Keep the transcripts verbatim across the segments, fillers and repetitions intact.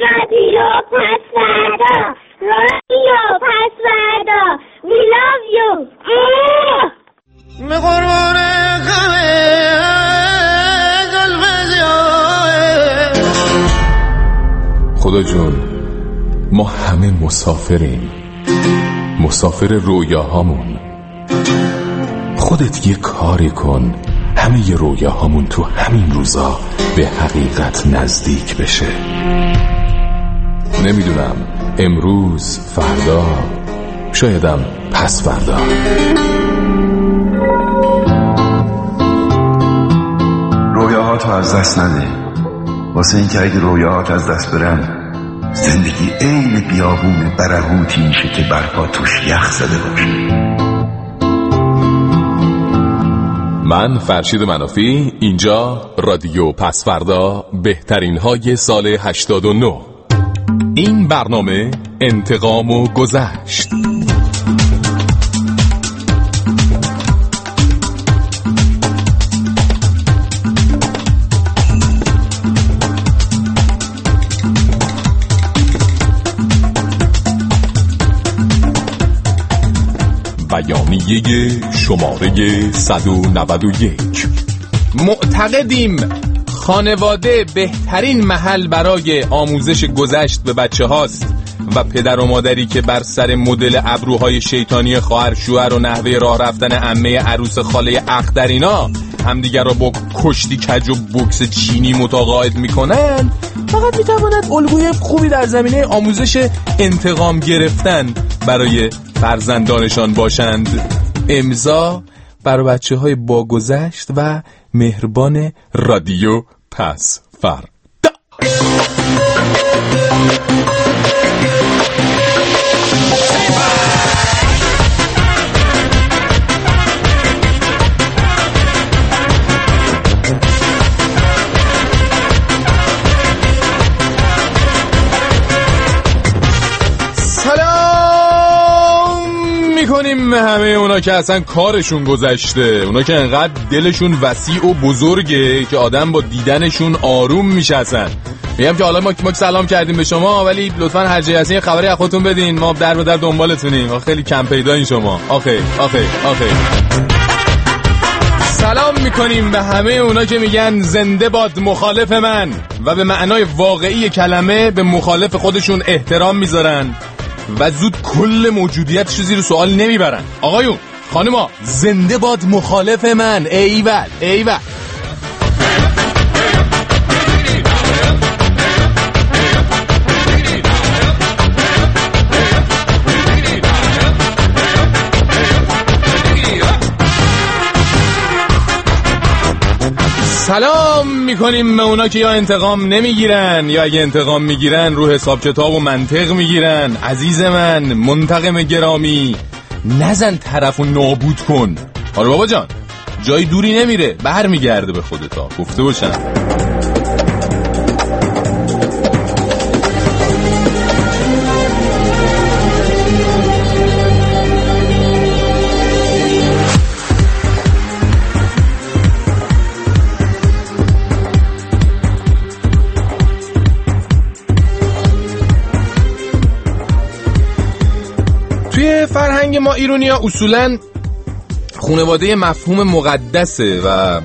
رادیو پسوردا، رادیو پسوردا، we love you. به قربان غمه قلب جای خدا جون، ما همه مسافریم، مسافر رویاهامون. خودت یه کاری کن همه ی رویاهامون تو همین روزا به حقیقت نزدیک بشه. نمیدونم امروز، فردا، شایدم پس فردا. رویاهاتو از دست نده، واسه این که اگه رویاهات از دست برن زندگی عین بیابون برهوتی میشه که برپا توش یخ زده باشه. من فرشید منافی، اینجا رادیو پسوردا، بهترین های سال هشتاد و نه. این برنامه انتقام و گذشت. بیانیه شماره صد و نود و یک. معتقدیم خانواده بهترین محل برای آموزش گذشت به بچه هاست و پدر و مادری که بر سر مدل ابروهای شیطانی خواهر شوهر و نحوه راه رفتن عمه عروس خاله اخترینا همدیگر را با کشتی کج و بوکس چینی متقاعد میکنن، فقط میتواند الگوی خوبی در زمینه آموزش انتقام گرفتن برای فرزندانشان باشند. امضا برای بچه های با گذشت و مهربان رادیو پسوردا. میکنیم همه اونا که اصلا کارشون گذشته، اونا که انقدر دلشون وسیع و بزرگه که آدم با دیدنشون آروم میشه. اصلا میگم که حالا ما ما سلام کردیم به شما، ولی لطفاً هر جایی هستین خبری از خودتون بدین، ما در به در دنبالتونیم. خیلی کم پیدایین شما. آخه آخه آخه سلام میکنیم به همه اونا که میگن زنده باد مخالف من و به معنای واقعی کلمه به مخالف خودشون احترام میذارن و زود کل موجودیتش زیر سوال نمیبرن. آقایون، خانما، زنده باد مخالف من. ایول ایول. سلام میکنیم به اونا که یا انتقام نمیگیرن یا اگه انتقام میگیرن رو حساب کتاب و منطق میگیرن. عزیز من، منتقم گرامی، نزن طرفو نابود کن. آره بابا جان، جای دوری نمیره، برمیگرده به خودتا. گفته باشم. توی فرهنگ ما ایرانی‌ها اصولاً خانواده مفهوم مقدسه و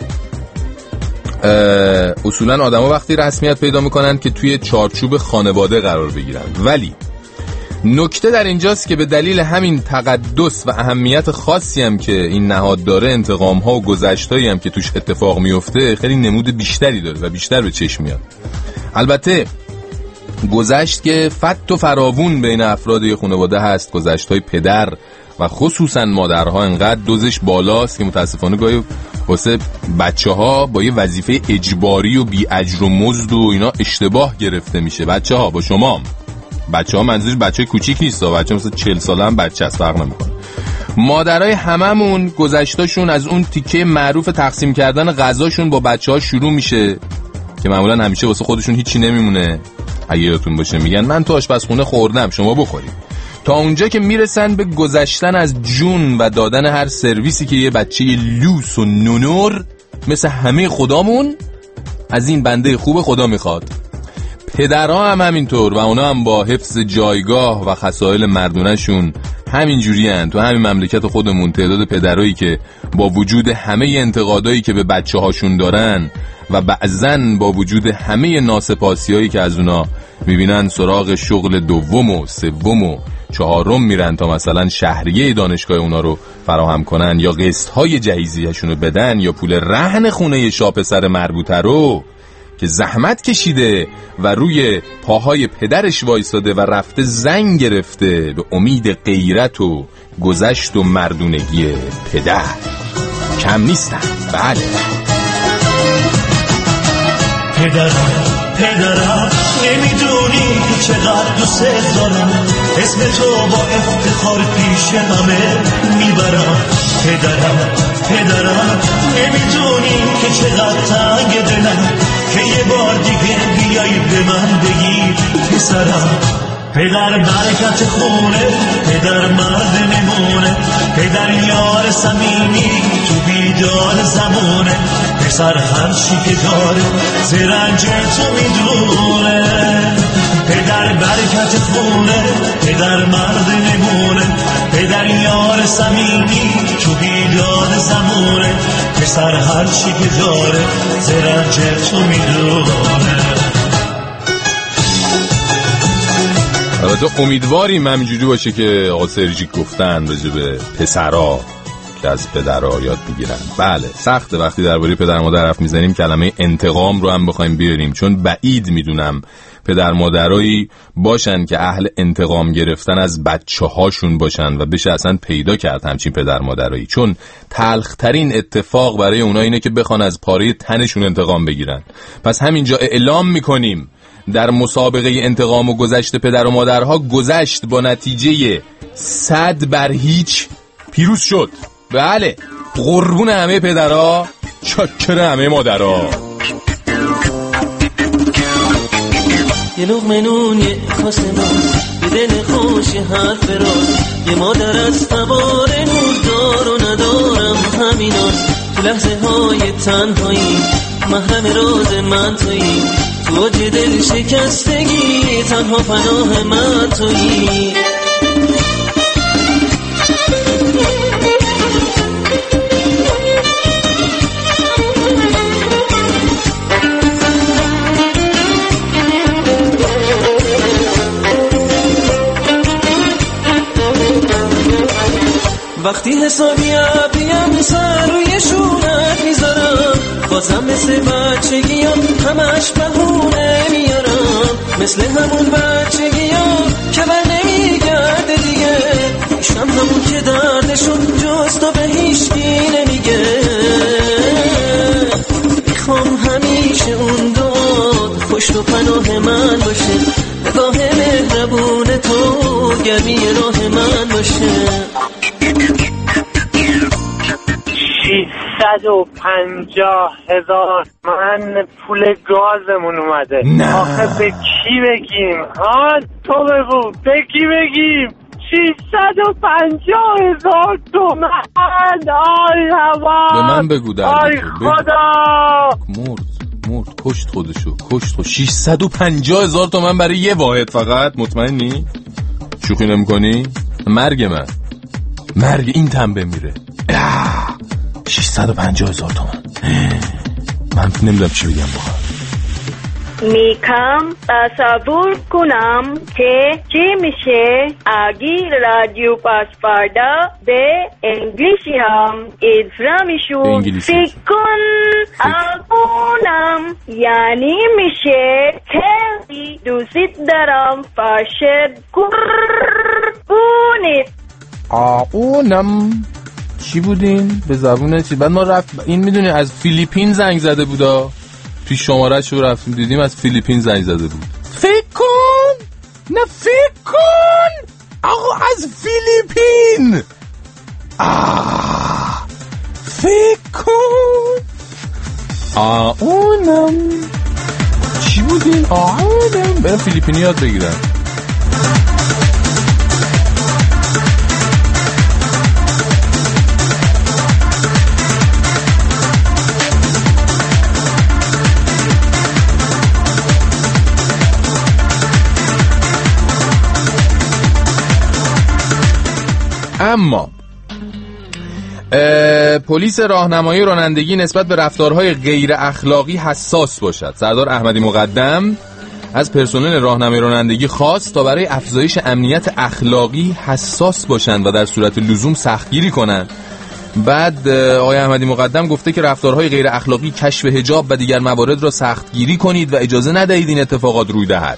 اصولاً آدم‌ها وقتی رسمیت پیدا می‌کنن که توی چارچوب خانواده قرار بگیرن. ولی نکته در اینجاست که به دلیل همین تقدس و اهمیت خاصی هم که این نهاد داره، انتقام‌ها و گذشتایی هم که توش اتفاق میفته خیلی نمود بیشتری داره و بیشتر به چشم میاد. البته گذشت که فت و فراوون بین افراد خانواده هست. گذشت‌های پدر و خصوصا مادرها انقدر دوزش بالاست که متاسفانه گاهی واسه بچه‌ها با یه وظیفه اجباری و بی اجر و مزد و اینا اشتباه گرفته میشه. بچه‌ها با شما، بچه‌ها منظورش بچه کوچیک نیست، بچه مثلا چهل ساله هم بچه است، فرق نمی‌کنه. مادرای هممون گذشتاشون از اون تیکه معروف تقسیم کردن غذاشون با بچه‌ها شروع میشه که معمولا همیشه واسه خودشون هیچی نمیمونه. اگه یادتون باشه میگن من تو آشپزخونه خوردم شما بخورید، تا اونجا که میرسن به گذشتن از جون و دادن هر سرویسی که یه بچه لوس و نونور مثل همه خدامون از این بنده خوب خدا میخواد. پدرها هم همینطور و اونا هم با حفظ جایگاه و خصایل مردونه‌شون همین جوری هن. تو همین مملکت خودمون تعداد پدرایی که با وجود همه انتقادایی که به بچه هاشون دارن و بعضن با وجود همه ناسپاسیایی که از اونا میبینن سراغ شغل دوم و سوم و چهارم میرن تا مثلا شهریه دانشگاه اونا رو فراهم کنن یا قسطهای جهیزیه‌شون رو بدن یا پول رهن خونه شاپسر مربوطه رو که زحمت کشیده و روی پاهای پدرش وایساده و رفته زن گرفته به امید غیرت و گذشت و مردونگی پدر. کم نیستن. بله پدرم پدرم نمیدونی چقدر دوست دارم، اسم تو با افتخار پیش همه میبرم. پدرم پدرم نمیدونی که چقدر تنگ دلم که یه بار دیگه بیایی به من بگی پسرم. پدر برکت خونه، پدر مرد نمونه، پدر یار صمیمی تو بیدار زمونه، پسر هر چی که داره زرنج تو میدونه. پدر برکت خونه، پدر مرد نمونه، پدر یار صمیمی تو بیدار زمونه، پسر هر چی که داره زرنج تو میدونه. البته امیدواریم همینجوری باشه که آقا سرژیک گفتن راجع به پسرا که از پدرها یاد بگیرن. بله سخته وقتی درباره پدر مادر حرف میزنیم کلمه انتقام رو هم بخوایم بیاریم، چون بعید میدونم پدر مادرایی باشن که اهل انتقام گرفتن از بچه هاشون باشن و بشه اصلا پیدا کرد همچین پدر مادرایی، چون تلخترین اتفاق برای اونا اینه که بخوان از پاره تنشون انتقام بگیرن. پس همینجا اعلام میکنیم در مسابقه انتقام و گذشت پدر و مادرها گذشت با نتیجه صد بر هیچ پیروز شد. بله قربون همه پدرها، چاکر همه مادرها. یه لقمه نون یه کاسه ماست، یه دل خوش یه حرف راست، یه مادر از تبار نور دار و ندارم همیناست. تو لحظه های تنهایی محرم راز من تویی، تو اوج دل شکستگی تنها پناه من تویی. وقتی حسابی عبیم سر روی شونت میذارم، بازم مثل بچگی ها همش بهونه میارم، مثل همون بچگی ها که بر نمیگرده دیگه، پیشم همون که دردشون جز تو به هیچکی نمیگه. میخوام همیشه اون داد پشت و پناه من باشه، نگاه مهربون تو گرمی راه من باشه. ششصد و پنجاه هزار من پول گازمون اومده. نه. آخه به کی بگیم؟ ها تو بگو به کی بگیم؟ ششصد و پنجاه هزار تومن. آی هوا به من بگو در آی خدا مرد مرد کشت خودشو کشت خود ششصد و پنجاه هزار تومن برای یه واحد فقط. مطمئنی؟ شوخی نمی کنی؟ مرگ من مرگ این تنبه میره. ششصد و پنجاه هزار تومن من نمیدونم چی بگم بخواه. میکم تصور کنم که چی میشه اگه رادیو پاسپاردا به انگلیسی هم اجرامشون فکر کن اونم یعنی میشه خیلی دوست دارم فاشد قربونت. اونم چی بودین؟ به زبونه چی؟ بعد ما رفت این میدونی از فیلیپین زنگ زده بودا، توی شماره شو رفتیم دیدیم از فیلیپین زنگ زده بود. فکر کن نه فکر کن آقا از فیلیپین. آه فکر کن آه اونم چی بودین؟ آه اونم برای فیلیپینی یاد بگیرن. اما پلیس راهنمایی رانندگی نسبت به رفتارهای غیر اخلاقی حساس باشد. سردار احمدی مقدم از پرسنل راهنمایی رانندگی خواست تا برای افزایش امنیت اخلاقی حساس باشند و در صورت لزوم سختگیری کنند. بعد آقای احمدی مقدم گفته که رفتارهای غیر اخلاقی، کشف حجاب و دیگر موارد را سختگیری کنید و اجازه ندهید این اتفاقات روی دهد.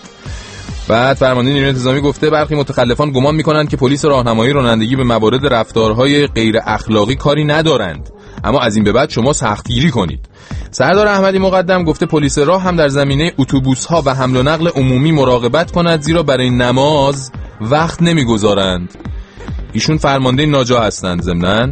بعد فرمانده نیروی انتظامی گفته برخی متخلفان گمان می‌کنند که پلیس راهنمایی رانندگی به موارد رفتارهای غیر اخلاقی کاری ندارند، اما از این به بعد شما سختگیری کنید. سردار احمدی مقدم گفته پلیس راه هم در زمینه اتوبوس‌ها و حمل و نقل عمومی مراقبت کند، زیرا برای نماز وقت نمی‌گذارند. ایشون فرمانده ناجا هستند ضمناً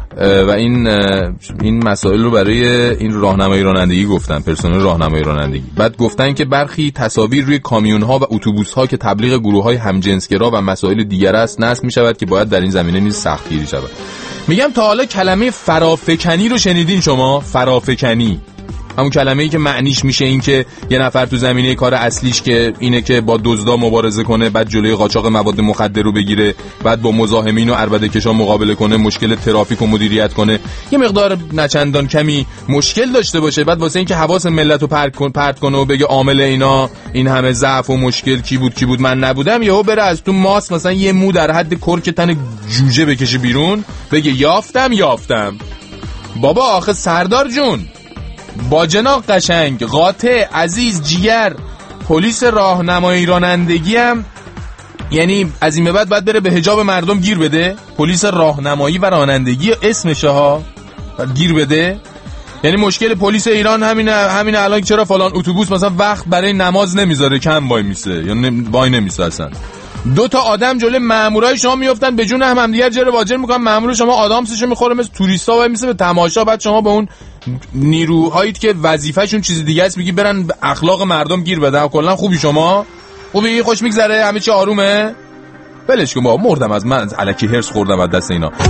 و این این مسائل رو برای این راهنمایی رانندگی گفتن، پرسنل راهنمایی رانندگی. بعد گفتن که برخی تصاویر روی کامیون‌ها و اتوبوس‌ها که تبلیغ گروه‌های همجنسگرا و مسائل دیگر است نصب می‌شود که باید در این زمینه نیز سختگیری شود. میگم تا حالا کلمه فرافکنی رو شنیدین شما؟ فرافکنی همون کلمه‌ای که معنیش میشه این که یه نفر تو زمینه کار اصلیش که اینه که با دزدا مبارزه کنه، بعد جلوی قاچاق مواد مخدر رو بگیره، بعد با مزاحمین و عربده‌کشان مقابله کنه، مشکل ترافیک رو مدیریت کنه، یه مقدار نچندان کمی مشکل داشته باشه، بعد واسه اینکه حواس ملت رو پرت کنه و بگه عامل اینا این همه ضعف و مشکل کی بود کی بود من نبودم، یهو بره از تو ماست مثلا یه مو در حد کرک تن جوجه بکشه بیرون بگه یافتم یافتم. بابا آخه سردار جون، با جناق قشنگ، قاطع، عزیز، جیگر، پلیس راهنمایی رانندگی هم یعنی از این به بعد باید بره به حجاب مردم گیر بده؟ پلیس راهنمایی و رانندگی اسمشه ها، گیر بده؟ یعنی مشکل پلیس ایران همینه همینه الان چرا فلان اتوبوس مثلا وقت برای نماز نمیذاره، کم وای میسه یا یعنی وای نمیسه اصلا. دو تا آدم جلوی مامورای شما میافتن به جون هم همدیگر جر واجر میکنن، مامور شما آدامسشو میخوره مثل توریستا وای میسه به تماشا، بعد شما به اون نیروهایی که وظیفه‌شون چیز دیگه است میگی برن به اخلاق مردم گیر بدن. کلا خوبی شما؟ خوبی؟ خوش میگذره؟ همه چی آرومه؟ ولش کن بابا، مردم از من الکی هرس خوردم از دست اینا.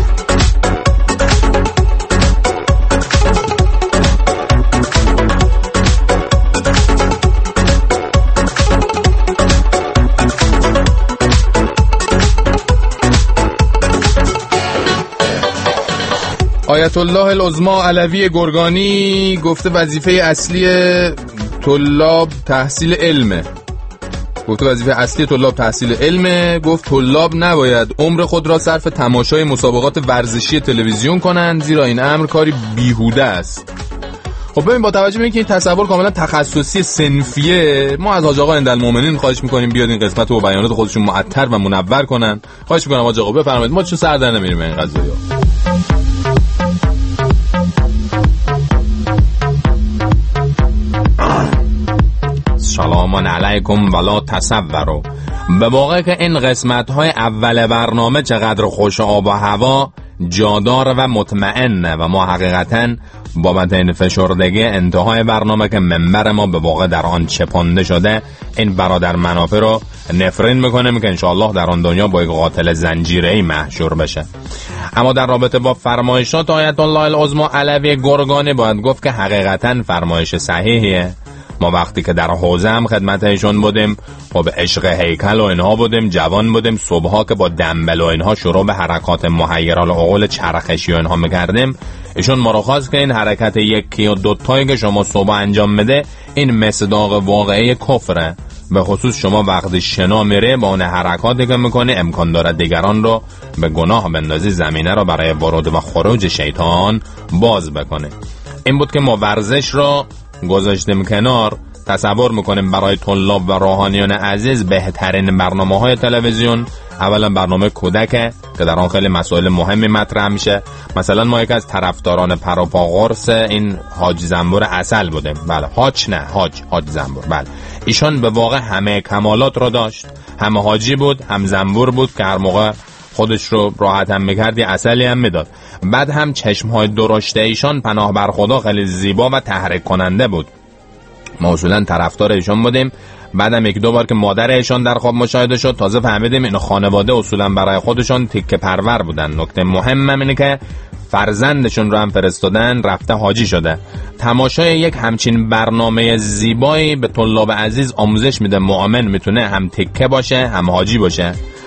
آیت الله العظمی علوی گرگانی گفته وظیفه اصلی طلاب تحصیل علمه. گفته وظیفه اصلی طلاب تحصیل علمه. گفت طلاب نباید عمر خود را صرف تماشای مسابقات ورزشی تلویزیون کنند، زیرا این امر کاری بیهوده است. خب ببین، با توجه به اینکه این تصور کاملا تخصصی صنفیه، ما از حاج آقا اندالمومنین خواهش می‌کنیم بیاد این قسمت رو با بیانات خودشون معطر و منور کنن. خواهش می‌کنم حاج آقا بفرمایید، ما چون سر در نمیریم این قضایا. سلام علیکم ولا تصوروا. به واقع که این قسمت های اول برنامه چقدر خوش آب و هوا، جادار و مطمئنه و ما حقیقتاً بابت این فشردگی انتهای برنامه که منبر ما به واقع در آن چپانده شده، این برادر منافع رو نفرین میکنیم که انشاءالله در آن دنیا با یک قاتل زنجیره‌ای محشور بشه. اما در رابطه با فرمایشات آیت الله العظمی علوی گرگانی باید گفت که حقیقتاً فرمایش صحیحیه. ما وقتی که در حوزه هم خدمت ایشون بودیم، خب عشق هیکل و اینها بودیم، جوان بودیم، صبحا که با دنبل و اینها شروع به حرکات محیر العقول چرخشی و اینها میکردیم، ایشون ما رو خواست که این حرکت یکی و دوتایی که شما صبح انجام بده این مصداق واقعی کفره. به خصوص شما وقتی شنا میره با اون حرکاتی که میکنه امکان داره دیگران رو به گناه بندازی، زمینه رو برای ورود و خروج شیطان باز بکنه. این بود که ما ورزش رو گذاشتیم کنار. تصور میکنیم برای طلاب و روحانیان عزیز بهترین برنامه های تلویزیون اولا برنامه کودکه که در آن خیلی مسائل مهمی مطرح میشه. مثلا ما یک از طرفداران پروپا قرص این حاج زنبور عسل بودیم. بله، حاج نه حاج حاج زنبور. بله، ایشان به واقع همه کمالات رو داشت، هم حاجی بود هم زنبور بود که هر موقع خودش رو راحت هم میکرد یه عسلی هم میداد. بعد هم چشمهای درشته ایشان پناه بر خدا خیلی زیبا و تحریک کننده بود. ما اصولا طرفدار ایشان بودیم. بعدم یک دو بار که مادر ایشان در خواب مشاهده شد تازه فهمیدیم این خانواده اصولا برای خودشون تیکه پرور بودن. نکته مهم اینه که فرزندشون رو هم فرستادن رفته حاجی شده. تماشای یک همچین برنامه زیبایی به طلاب عزیز آموزش میده مؤمن میتونه هم تکه باشه هم حاجی باشه.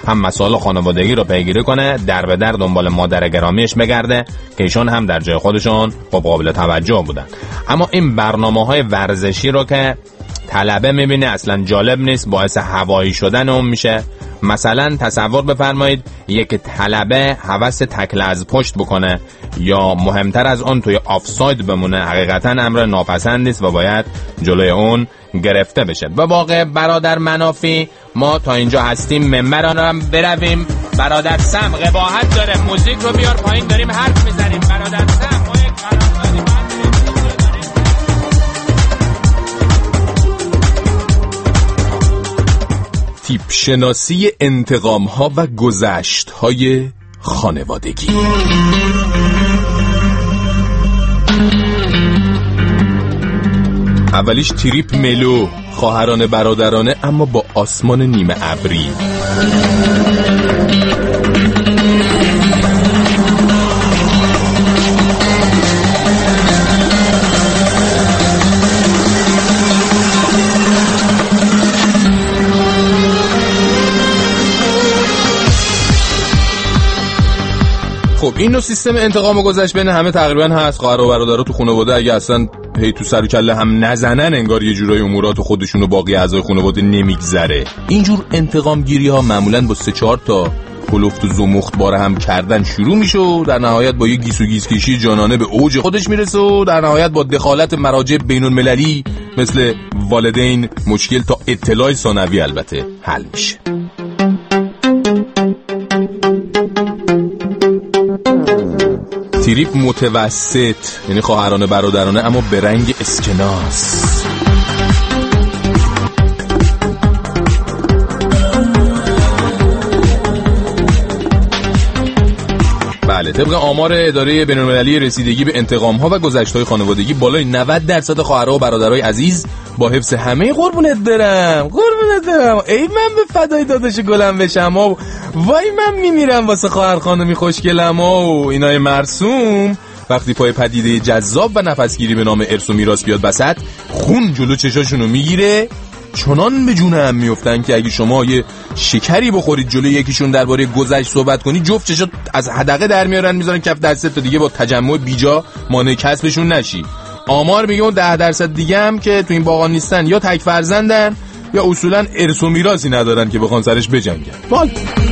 هم مسائل خانوادگی رو پیگیری کنه، در به در دنبال مادر گرامیش بگرده که ایشون هم در جای خودشون با قابل توجه بودن. اما این برنامه‌های ورزشی رو که طلبه میبینه اصلا جالب نیست، باعث هوایی شدن اون میشه. مثلا تصور بفرمایید یک طلبه هوس تکل از پشت بکنه یا مهمتر از اون توی آفساید بمونه، حقیقتا امر ناپسند نیست و باید جلوی اون گرفته بشه. به واقع برادر منافی ما تا اینجا هستیم، منبر هم برویم. برادر سم قباحت داره، موزیک رو بیار پایین، داریم حرف میزنیم. برادر سم ما یک قراردادی تیپ شناسی انتقام ها و گذشت های خانوادگی. اولیش تریپ ملو، خواهرانه برادرانه اما با آسمان نیمه ابری. خب این نوع سیستم انتقام و گذشت بین همه تقریبا هست. خواهر و برادرها تو خانواده اگه اصلا هی تو سر و کله هم نزنن، انگار یه جورای امورات خودشون و باقی اعضای خانواده نمیگذره. اینجور انتقام گیری ها معمولا با سه چهار تا کلفت و زمخت باره هم کردن شروع میشه و در نهایت با یه گیس و گیس کشی جانانه به اوج خودش میرسه و در نهایت با دخالت مراجع بین المللی مثل والدین مشکل تا اطلاع ثانوی البته حل میشه. تریپ متوسط، یعنی خواهرانه برادرانه اما به رنگ اسکناس. بله، طبق آمار اداره بین‌المللی رسیدگی به انتقام‌ها و گذشت‌های خانوادگی بالای نود درصد خواهرها و برادرای عزیز با حفظ همه قربونت برم قربونت برم ای من به فدای داداش گلم بشم و وای من میمیرم واسه خواهر خانمی خوشگلم و اینای مرسوم، وقتی پای پدیده جذاب و نفسگیری به نام ارث و میراث بیاد وسط، خون جلو چشاشونو میگیره، چنان به جون هم میافتن که اگه شما یه شکری بخورید جلوی یکیشون درباره گذشت صحبت کنی، جفت چشات از حدقه در میارن میذارن کف دستت تا دیگه با تجمع بیجا مانع کسبشون نشی. آمار میگه اون ده درصد دیگه هم که تو این باغان نیستن یا تک فرزندن یا اصولا ارث و میراثی ندارن که بخوان سرش بجنگن. بال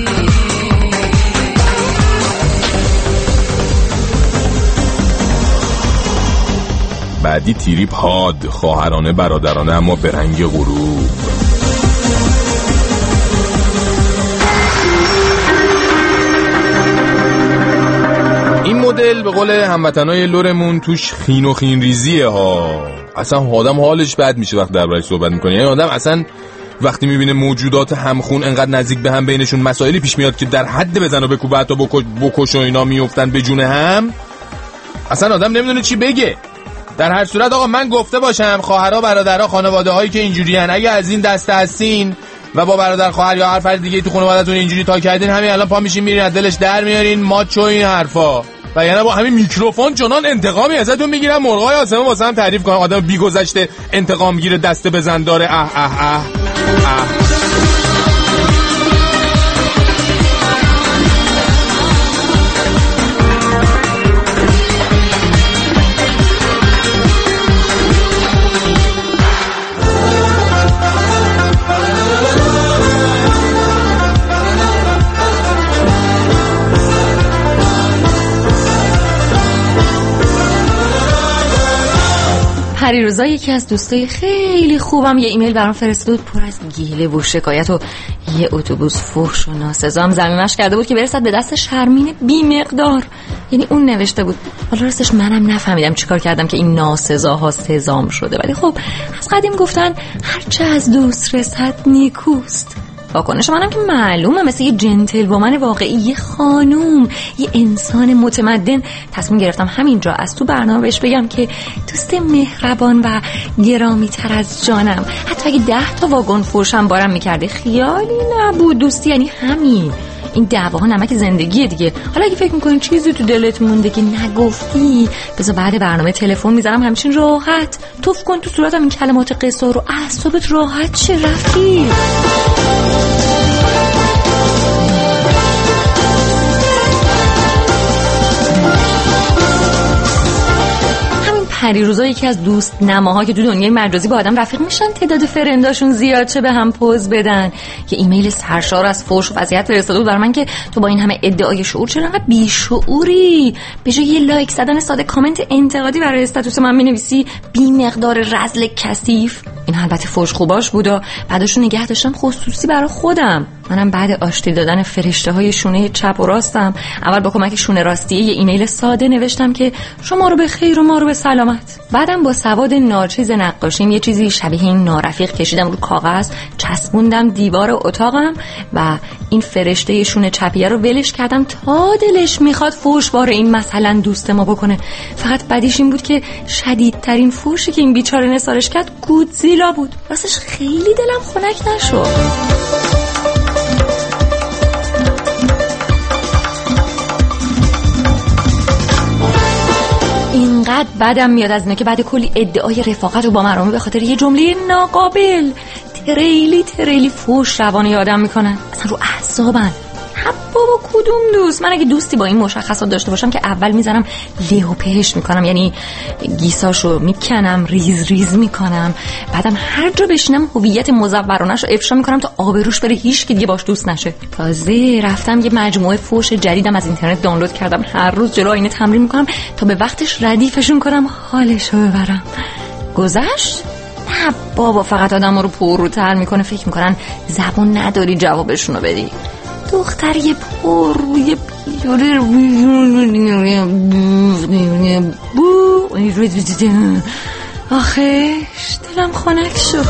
بعدی تریپ هاد، خواهرانه برادرانه اما به رنگ غروب. این مدل به قول هموطنای لورمون توش خین و خین ریزیه ها. اصلا آدم حالش بد میشه وقت دربارش صحبت میکنه. یعنی آدم اصلا وقتی میبینه موجودات همخون انقدر نزدیک به هم بینشون مسائلی پیش میاد که در حد بزن و بکوبه حتی بکش و اینا میافتن به جون هم، اصلا آدم نمیدونه چی بگه. در هر صورت آقا من گفته باشم خواهرها برادرها خانواده هایی که اینجوری هن، اگه از این دسته هستین و با برادر خواهر یا هر فرد دیگه تو خانواده‌تون اینجوری تا کردین، همین الان پا میشین میرین از دلش در میارین ماچو این حرفا و یعنی با همین میکروفون چنان انتقامی ازتون میگیرن مرغای آسمون واسه هم تعریف کنن آدم بی گذشته انتقام گیره دسته بزن داره. اه اه اه اه پریروزا یکی از دوستای خیلی خوبم یه ایمیل برام فرستاد بود پر از گیله و شکایت و یه اتوبوس فحش و ناسزا هم ضمیمش کرده بود که برسد به دست شرمین بی مقدار. یعنی اون نوشته بود. حالا راستش منم نفهمیدم چیکار کردم که این ناسزاها سزام شده، ولی خب از قدیم گفتن هرچه از دوست رسد نیکوست. واکنش منم که معلومه مثل یه جنتل وومن واقعی، یه خانوم، یه انسان متمدن، تصمیم گرفتم همینجا از تو برنامه بهش بگم که دوست مهربان و گرامی تر از جانم، حتی اگه ده تا واگن فروشم بارم میکرده خیالی نبود. دوستی یعنی همین، این دعواها نمک زندگیه دیگه. حالا اگه فکر میکنی چیزی تو دلت مونده که نگفتی، بذار بعد برنامه تلفن میذارم همچین راحت توف کن تو صورتم این کلمات قصار و اعصابت راحت شه رفیق. پریروزا یکی از دوست نماها که تو دنیای مجازی با آدم رفیق میشن تعداد فرنداشون زیاد چه به هم پوز بدن. یه ایمیل سرشار از فحش و وضعیت فرستاده بود برای من که تو با این همه ادعای شعور چرا انقدر بیشعوری؟ به جای یه لایک زدن ساده کامنت انتقادی برای استاتوس من مینویسی بی مقدار رذل کثیف. این البته فحش خوباش بود و بعدشون نگه داشتم خصوصی برای خودم. منم بعد آشتی دادن فرشته های شونه چپ و راستم اول با کمک شونه راستی یه ایمیل ساده نوشتم که شما رو به خیر و ما رو به سلامت. بعدم با سواد ناچیز نقاشیم یه چیزی شبیه این نارفیق کشیدم رو کاغذ، چسبوندم دیوار اتاقم و این فرشته شونه چپیه رو ولش کردم تا دلش میخواد فحش باره این مثلا دوست ما بکنه. فقط بدیش این بود که شدیدترین فحشی که این بیچاره نثارش کرد گودزیلا بود. راستش خیلی دلم خنک نشد. اینقدر بدم میاد از اینه که بعد کلی ادعای رفاقت و با مرامه به خاطر یه جمله ناقابل تریلی تریلی فحش روانه آدم میکنن. اصلا رو اعصابن. بابا کدوم دوست؟ من اگه دوستی با این مشخصات داشته باشم که اول میزنم له و پهش میکنم، یعنی گیساشو میکنم، ریز ریز میکنم، بعدم هر جا بشینم هویت مزورانه‌شو افشا میکنم تا آبروش بره هیچ کی دیگه باش دوست نشه. تازه رفتم یه مجموعه فحش جدیدم از اینترنت دانلود کردم، هر روز جلو آینه تمرین میکنم تا به وقتش ردیفشون کنم حالشو ببرم. گذشت؟ نه بابا، فقط آدمو رو پرروتر میکنه، فکر میکنن زبون نداری جوابشونو بدی. دختر یه پر روی پیوره آخش دلم خنک شد.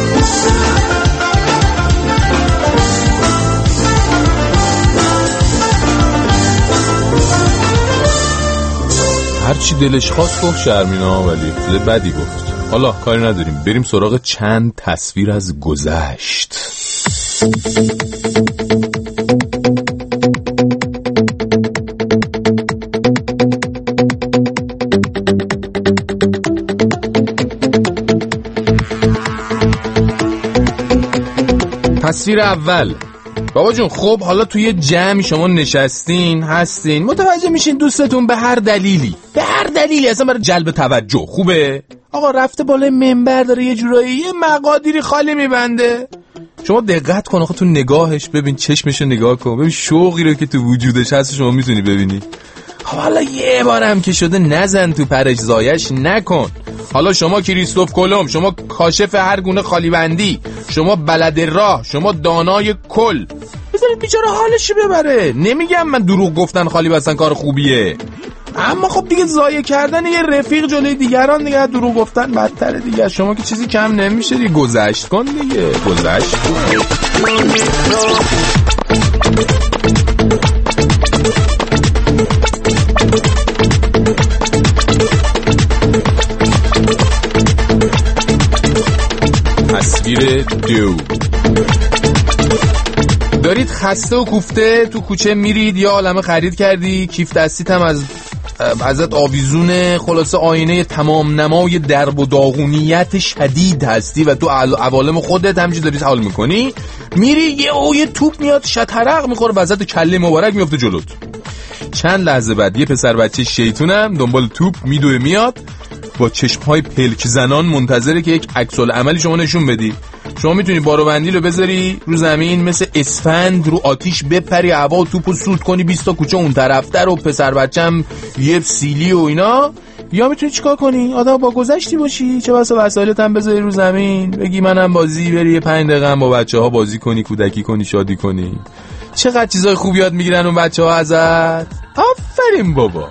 هرچی دلش خواست گفت شرمینا، ولی چیز بدی گفت. حالا کاری نداریم، بریم سراغ چند تصویر از گذشت. تصویر اول. بابا جون خب حالا توی جمعی شما نشستین هستین، متوجه میشین دوستتون به هر دلیلی به هر دلیلی اصلا برای جلب توجه خوبه آقا رفته بالای منبر داره یه جورایی یه مقادیری خالی میبنده. شما دقت کن آخه تو نگاهش، ببین چشمشو نگاه کن، ببین شوقی رو که تو وجودش هست شما میتونی ببینی. حالا یه بارم که شده نزن تو پرش زایش نکن. حالا شما کریستوف کلم، شما کاشف هر گونه خالی بندی، شما بلد راه، شما دانای کل، بذارید بیچاره حالشو ببره. نمیگم من دروغ گفتن خالی بستن کار خوبیه، اما خب دیگه ضایع کردن یه رفیق جلوی دیگران دیگه دروغ گفتن بدتره دیگه. شما که چیزی کم نمیشه دیگه، گذشت کن دیگه، گذشت کن. تصویر دو. دارید خسته و کوفته تو کوچه میرید، یا عالمه خرید کردی، کیف دستیت هم از ازت آویزونه، خلاصه آینه تمام نمای درب و داغونیت شدید هستی و تو عوالم خودت همچی داری حال میکنی، میری یه او یه توپ میاد شطرق میخوره وسط کله مبارک میفته جلوت. چند لحظه بعد یه پسر بچه شیطونم دنبال توپ میدوه میاد با چشمهای پلک زنان منتظره که یک عکس العملی شما نشون بدی. شما میتونی بارو بندی رو بذاری رو زمین مثل اسفند رو آتیش بپری هوا و توپو سود کنی بیست تا کوچه اون طرفتر و پسر بچم یه سیلی و اینا، یا میتونی چیکار کنی آدم با گذشتی باشی، چه بسا وسایلت هم بذاری رو زمین بگی منم بازی، بری یه پنج دقیقه هم با بچه‌ها بازی کنی، کودکی کنی، شادی کنی. چقدر چیزای خوب یاد میگیرن اون بچه‌ها ازت. آفرین بابا.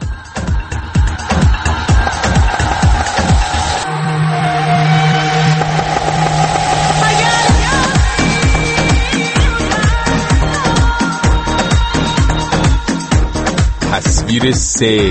تصویر سه.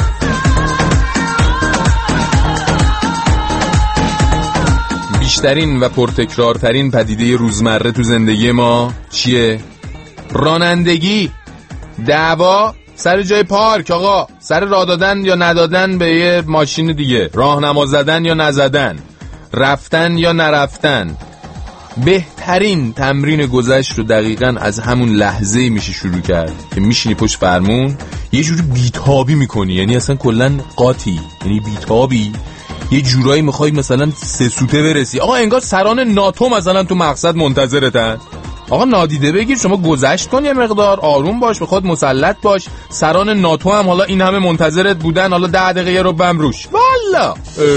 بیشترین و پرتکرارترین پدیده روزمره تو زندگی ما چیه؟ رانندگی. دعوا سر جای پارک، آقا سر راه دادن یا ندادن به یه ماشین دیگه، راهنما زدن یا نزدن، رفتن یا نرفتن. بهترین تمرین گذشت رو دقیقاً از همون لحظه‌ای میشه شروع کرد که میشینی پشت فرمون یه جوری بیتابی میکنی، یعنی اصلا کلاً قاطی، یعنی بیتابی، یه جورایی میخوای مثلا سه سوته برسی. آقا انگار سران ناتو مثلا تو مقصد منتظرتن. آقا نادیده بگیر، شما گذشت کن، یه مقدار آروم باش، به خود مسلط باش. سران ناتو هم حالا این همه منتظرت بودن، حالا ده دقیقه رو بم روش. والا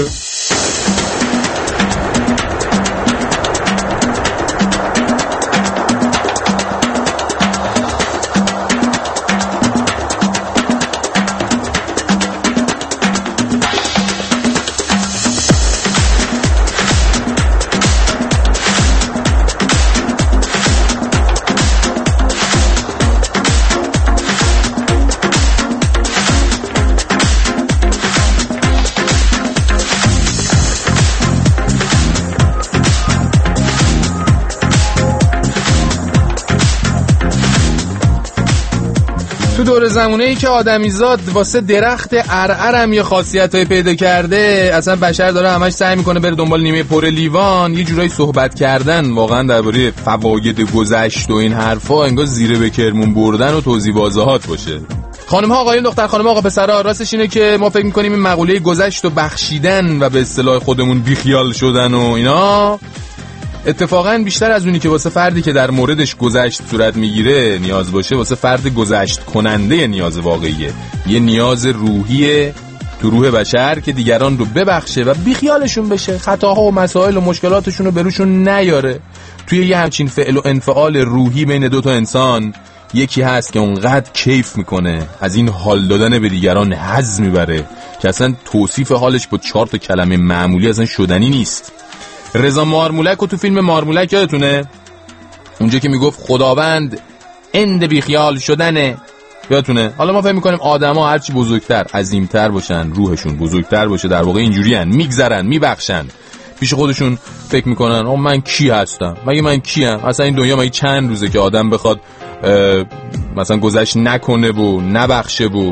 تو دور زمانه‌ای که آدمیزاد واسه درخت عرعرم یه خاصیتای پیدا کرده، اصلا بشر داره همش سعی میکنه بره دنبال نیمه پر لیوان. یه جورایی صحبت کردن واقعا درباره فواید گذشت و این حرفا انگار زیره به کرمون بردن و توضیح واضحات باشه. خانم ها آقایون، دختر خانم ها آقا پسرها، راستش اینه که ما فکر میکنیم این مقوله گذشت و بخشیدن و به اصطلاح خودمون بیخیال شدن و اینا اتفاقاً بیشتر از اونی که واسه فردی که در موردش گذشت صورت میگیره نیاز باشه، واسه فرد گذشت کننده نیاز واقعیه. یه نیاز روحیه تو روح بشر که دیگران رو ببخشه و بیخیالشون بشه، خطاها و مسائل و مشکلاتشون رو بروشون نیاره. توی یه همچین فعل و انفعال روحی بین دو تا انسان یکی هست که اونقدر کیف میکنه از این حال دادن به دیگران حظ میبره که اصلا توصیف حالش با چهار تا کلمه معمولی اصلا شدنی نیست. رضا مارمولک رو تو فیلم مارمولک یادتونه؟ اونجا که میگفت خداوند اند بیخیال شدنه، یادتونه؟ حالا ما فهم میکنیم آدم ها هرچی بزرگتر عظیمتر باشن، روحشون بزرگتر باشه، در واقع اینجوری هن، میگذرن، میبخشن، پیش خودشون فکر میکنن آه من کی هستم؟ مگه من کیم؟ اصلا این دنیا مگه چند روزه که آدم بخواد مثلا گذشت نکنه و نبخشه و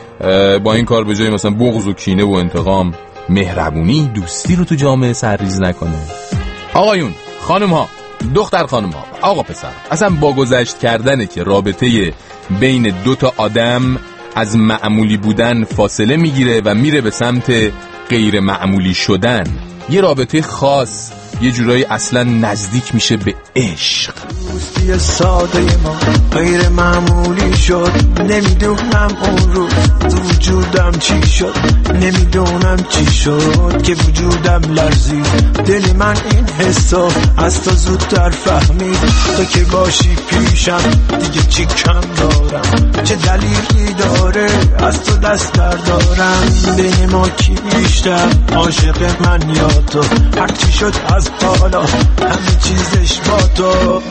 با این کار به جای مثلا بغض و کینه و انتقام مهربونی دوستی رو تو جامعه سرریز نکنه. آقایون، خانم ها، دختر خانم ها، آقا پسر، اصلا با گذشت کردنه که رابطه بین دو تا آدم از معمولی بودن فاصله میگیره و میره به سمت غیر معمولی شدن. یه رابطه خاص یه جورایی اصلا نزدیک میشه به عشق. دوستی ساده ما غیر معمولی شد، نمیدونم اون رو تو وجودم چی شد، نمیدونم چی شد که وجودم لرزید. دل من این حسو از تو زودتر فهمید، تو که باشی پیشم دیگه چی کم دارم، چه دلیلی داره از تو دست بردارم. بین ما کی بیشتر عاشق من یا تو؟ هرچی شد از حالا همه چیزش با تو،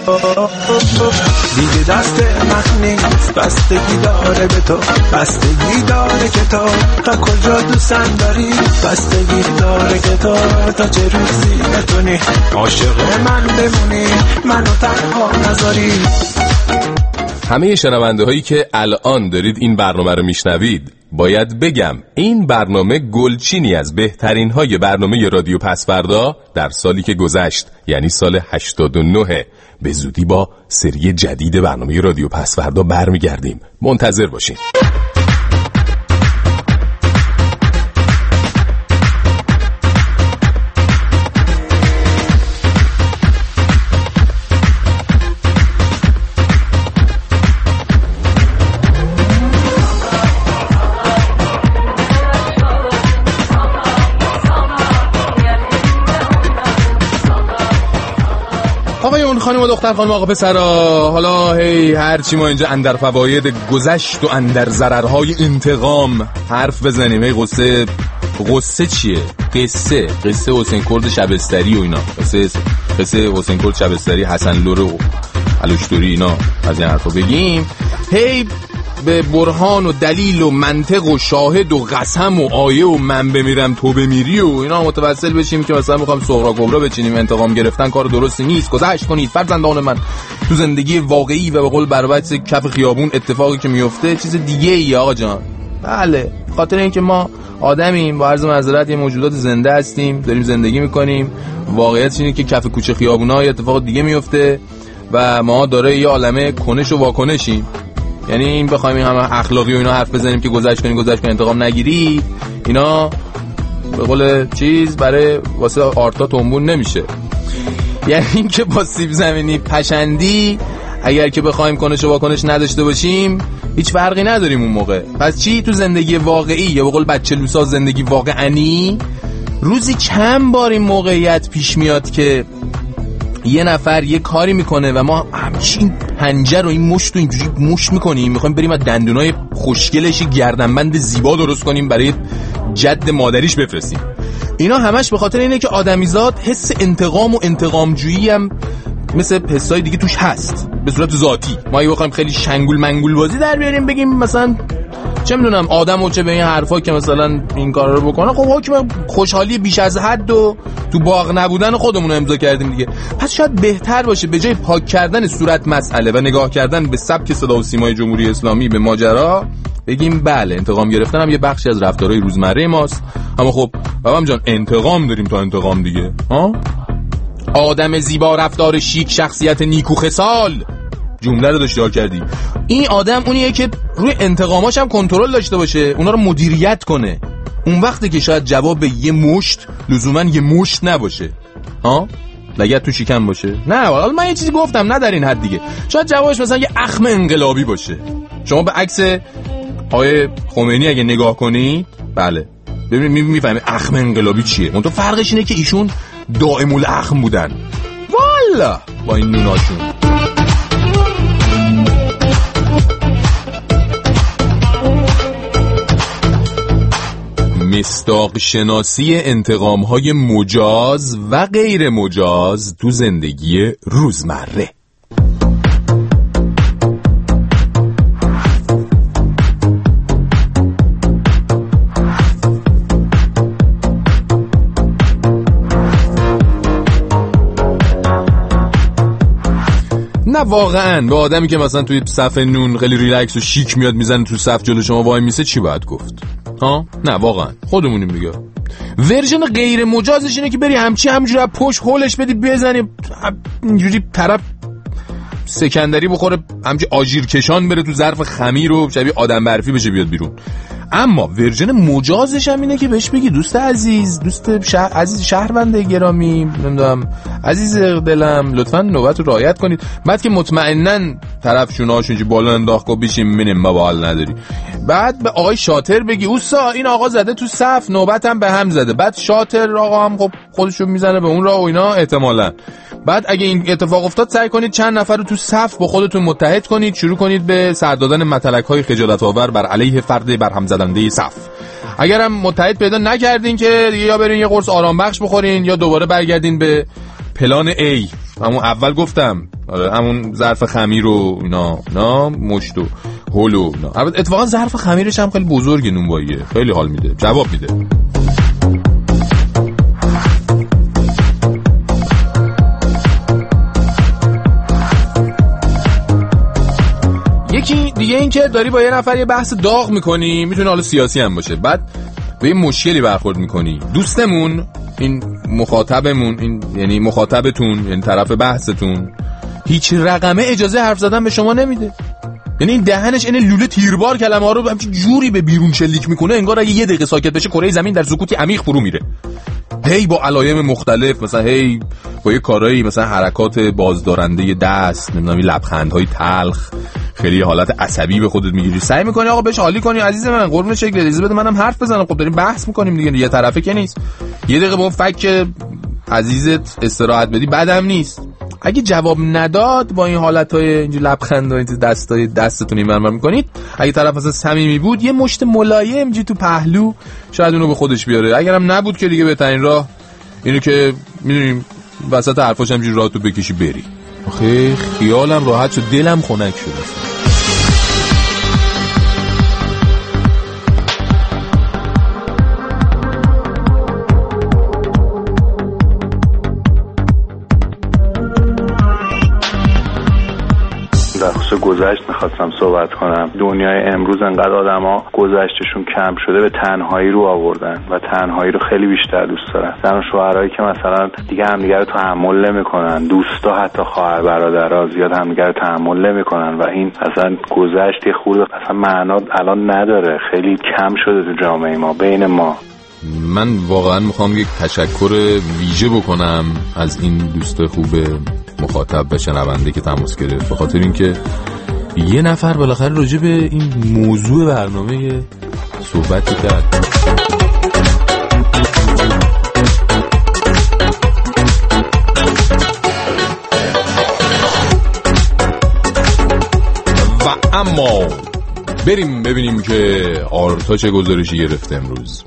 دیگه دست من نیست، بستگی داره به تو، بستگی داره که تو تا کجا دوستم داری، بستگی داره که تو تا چه روزی بتونی عاشق من بمونی، منو تنها نذاری. همه شنونده هایی که الان دارید این برنامه رو میشنوید، باید بگم این برنامه گلچینی از بهترین های برنامه رادیو پسوردا در سالی که گذشت، یعنی سال هشتاد و نه. به زودی با سری جدید برنامه رادیو پسوردا برمیگردیم، منتظر باشین. آقایون، خانم و دختر خانم آقا پسرا، حالا هی هر چی ما اینجا اندر فواید گذشت و اندر ضررهای انتقام حرف بزنیم. هی قصه قصه چیه؟ قصه قصه حسین کرد شبستری و اینا، قصه قصه حسین کرد شبستری، حسن لور و علوشتوری، اینا از این حرفا بگیم. هی به برهان و دلیل و منطق و شاهد و قسم و آیه و من بمیرم تو بمیری و اینا متوسل بشیم که مثلا میخوام سغرا کبرا بچینیم. انتقام گرفتن کار درستی نیست. گذشت کنید فرزندان من. تو زندگی واقعی و به قول بربط کف خیابون اتفاقی که میفته چیز دیگه ای آقا جان. بله، خاطر اینکه ما آدمیم، با عرض معذرت یه موجودات زنده هستیم، داریم زندگی میکنیم. واقعیت اینه که کف کوچه خیابونا اتفاق دیگه میفته و ما داره یه عالمه کنش و واکنشیم. یعنی این بخوایم این همه اخلاقی و اینا حرف بزنیم که گذشت کنی گذشت کنی انتقام نگیری، اینا به قول چیز برای واسه آرتا تنبون نمیشه. یعنی این که با سیب زمینی پشندی اگر که بخوایم کنش و واکنش نداشته باشیم هیچ فرقی نداریم اون موقع. پس چی تو زندگی واقعی یا به قول بچه لوسا زندگی واقعی روزی چند بار این موقعیت پیش میاد که یه نفر یه کاری میکنه و ما همچین پنجه رو این مشت رو اینجوری مشت میکنیم، میخوایم بریم از دندونای خوشگلش گردنبند زیبا درست کنیم برای جد مادریش بفرستیم. اینا همش به خاطر اینه که آدمیزاد حس انتقام و انتقامجویی هم مثل حسای دیگه توش هست به صورت ذاتی. ما اگه بخوایم خیلی شنگول منگول بازی در بیاریم بگیم مثلا چه میدونم آدمو چه به این حرفا که مثلا این کارا رو بکنه، خب حکم خوشحالی بیش از حد و تو باغ نبودن خودمون رو امضا کردیم دیگه. پس شاید بهتر باشه به جای پاک کردن صورت مسئله و نگاه کردن به سبک صدا و سیمای جمهوری اسلامی به ماجرا بگیم بله انتقام گرفتن هم یه بخشی از رفتارهای روزمره ماست، اما خب بابام جان انتقام داریم تا انتقام دیگه. ها آدم زیبا رفتار شیک شخصیت نیکو خصال، جمله رو داشتار کردی. این آدم اونیه که روی انتقاماش هم کنترل داشته باشه، اونا رو مدیریت کنه. اون وقتی که شاید جواب به یه مشت لزوما یه مشت نباشه، ها لگد تو شکم باشه. نه حالا من یه چیزی گفتم نه در این حد دیگه، شاید جوابش مثلا یه اخم انقلابی باشه. شما به عکس آقای خمینی اگه نگاه کنید بله ببینید میفهمید اخم انقلابی چیه. اون تو فرقش اینه که ایشون دائم الاخم بودن والا با این نوناشون. مصداق شناسی انتقام‌های مجاز و غیر مجاز تو زندگی روزمره. نه واقعا به آدمی که مثلا توی صف نون خیلی ریلکس و شیک میاد میزنه تو صف جلو شما وای میسه چی باید گفت؟ ها نه واقعا خودمونیم دیگه. ورژن غیر مجازش اینه که بری همچی همجوری از پشت هولش بدی بزنی اینجوری طرف سکندری بخوره همچی آژیر کشان بره تو ظرف خمیر و شبیه آدم برفی بشه بیاد بیرون. اما ورژن مجازش هم اینه که بهش بگی دوست عزیز، دوست شهر... عزیز شهرونده گرامی، نمیدونم عزیز دلم لطفاً نوبت رو رعایت کنید. بعد که مطمئناً طرف شونه‌هاشون چه بالا انداخت و بیشیم منم ما حال نداری، بعد به آقای شاطر بگی اوسا این آقا زده تو صف نوبتم به هم زده. بعد شاطر آقا هم خب خودشو میزنه به اون راه و اینا احتمالاً. بعد اگه این اتفاق افتاد سعی کنید چند نفر رو تو صف با خودتون متحد کنید، شروع کنید به سر دادن متلک‌های خجالت‌آور بر علیه فرد برهم زدنده صف. اگرم متحد پیدا نکردین که یا برین یه قرص آرام بخش بخورین یا دوباره برگردین به پلان A. همون اول گفتم همون ظرف خمیر و اینا نه مشت و هول و اینا. البته اتفاقا ظرف خمیرش هم خیلی بزرگه نونواییه، خیلی حال میده، جواب میده. یکی دیگه این که داری با یه نفر یه بحث داغ میکنی، میتونه حالا سیاسی هم باشه، بعد به یه مشکلی برخورد میکنی، دوستمون این مخاطبمون این یعنی مخاطبتون یعنی طرف بحثتون هیچ رقمه اجازه حرف زدن به شما نمیده. یعنی این دهنش این لوله تیربار کلمه ها رو همچین جوری به بیرون شلیک میکنه انگار اگه یه دقیقه ساکت بشه کره زمین در سکوتی عمیق فرو میره. هی با علایم مختلف مثلا هی با یه کارایی مثلا حرکات بازدارنده دست، نمیدونم لبخندهای تلخ، خیلی حالت عصبی به خودت میگیری، سعی میکنی آقا بهش حالی کنی، عزیز من قربون شکل اجازه بده منم حرف بزنم. خب داریم بحث میکنیم دیگه، یه طرفه که نیست. یه دقیقه به اون فک عزیزت استراحت بدی بعدم نیست. اگه جواب نداد با این حالتای اینجوری لبخندای دستای دستتون این برمر میکنید، اگه طرف مثلا صمیمی بود یه مشت ملایم جی تو پهلو شاید اونو به خودش بیاره. اگرم نبود که دیگه بهترین راه اینو که میدونیم وسط حرفاش همجوری راحتو بکشی بری. آخه خیالم راحت شد، دلم خنک شد. گذشت میخواستم صحبت کنم. دنیای امروز انقدر آدم ها گذشتشون کم شده به تنهایی رو آوردن و تنهایی رو خیلی بیشتر دوست دارن. زن و شوهرایی که مثلا دیگه همدیگه رو تحمل نمیکنن، دوستا حتی خواهر برادرها زیاد همدیگه رو تحمل نمیکنن و این اصلا گذشت یه خورده اصلا معنا الان نداره، خیلی کم شده تو جامعه ما بین ما. من واقعا میخوام یک تشکر ویژه بکنم از این دوست خوب مخاطب و شنونده که تماس گرفت، به خاطر اینکه یه نفر بالاخره راجع به این موضوع برنامه صحبتی کرد. و اما بریم ببینیم که آرتا چه گزارشی گرفته امروز.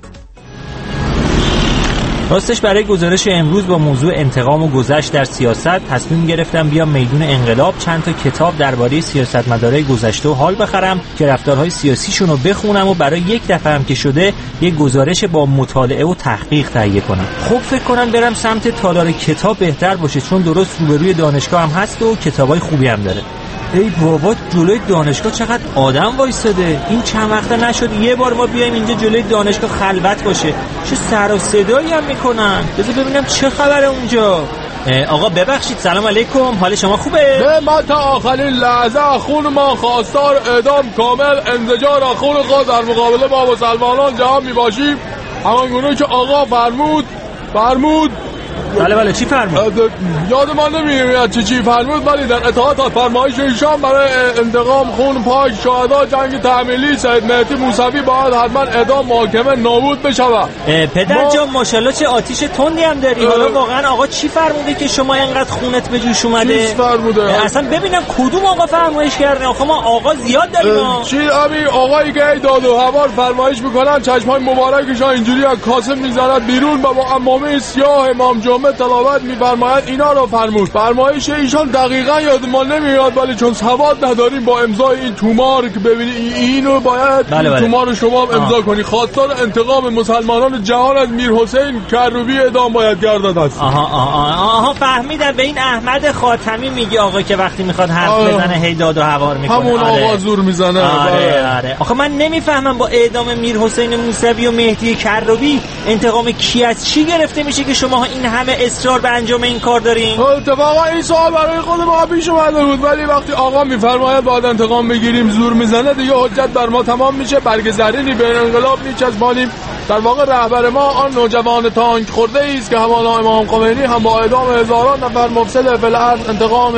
راستش برای گزارش امروز با موضوع انتقام و گذشت در سیاست تصمیم گرفتم بیام میدون انقلاب چند تا کتاب درباره سیاستمدارای گذشته و حال بخرم که رفتارهای سیاسیشون رو بخونم و برای یک دفعه هم که شده یک گزارش با مطالعه و تحقیق تهیه کنم. خب فکر کنم برم سمت تالار کتاب بهتر باشه، چون درست روبروی دانشگاه هم هست و کتابای خوبی هم داره. ای بابا جلوی دانشگاه چقدر آدم وایساده. این چند وقته نشد یه بار ما بیایم اینجا جلوی دانشگاه خلوت باشه. چه سر و صدایی هم میکنن. بذار ببینم چه خبره اونجا. آقا ببخشید، سلام علیکم، حال شما خوبه؟ نه ما تا آخرین لحظه خون ما خواستار اعدام کامل انزجار خون خود در مقابله با مسلمانان جهان میباشیم، همان گونه که آقا فرمود فرمود بله بله چی فرمود؟ یاد ما نمیاد چی چی فرمود، ولی در اطاعت از فرمایش ایشان برای انتقام خون پاک شهدا جنگ تحمیلی سید مهدی موسوی باید حتما اعدام محاکمه نابود بشود. پدر ما... جان ماشاءالله چه آتیش تندی هم داری. حالا واقعا آقا چی فرموده که شما اینقدر خونت به جوش اومده؟ چی فرموده؟ اصلا ببینم کدوم آقا فرمایش کرده. آخه ما آقا زیاد داریم. چی ابی آقایی که داد و هوار فرمایش میکنن چشمای مبارکشون اینجوری از کاسه میزنن بیرون و با عمامه سیاه امام جمعه تلاوت میفرماید اینا رو فرمود. فرمایش ایشان دقیقاً یاد ما نمیاد، ولی چون سواد نداریم با امضای این تومار که ببینی اینو باید بله بله. تومار رو شما هم امضا کنی. خواستار انتقام مسلمانان جهان از میر حسین کروبی اعدام باید گردد است. آها آها آها فهمیدم. به این احمد خاتمی میگی آقا که وقتی میخواد حرف آه. بزنه هی داد و هوار میکنه. همون آره. آقا زور میزنه. آره آره. آخه من نمیفهمم با اعدام میر حسین موسوی و مهدی کروبی انتقام کی از چی گرفته میشه که شما این همه اصرار به انجام این کار دارین؟ اتفاقا این سوال برای خود ما پیش اومده بود، ولی وقتی آقا میفرماید باید انتقام بگیریم زور میزنه دیگه حجت بر ما تمام میشه. برگ زرینی به انقلاب میچسبانیم. در واقع رهبر ما آن نوجوان تانک خورده ای است که همانا امام خمینی هم با اعدام هزاران نفر مفسد فی الارض انتقام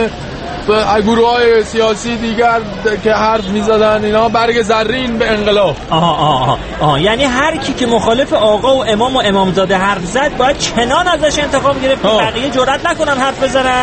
به گروه‌های سیاسی دیگر که حرف می‌زدن اینا برگ زرین به انقلاب. آها آها آها یعنی هر کی که مخالف آقا و امام و امامزاده حرف زد باید چنان ازش انتقام گرفت که بقیه جرئت نکنن حرف بزنن.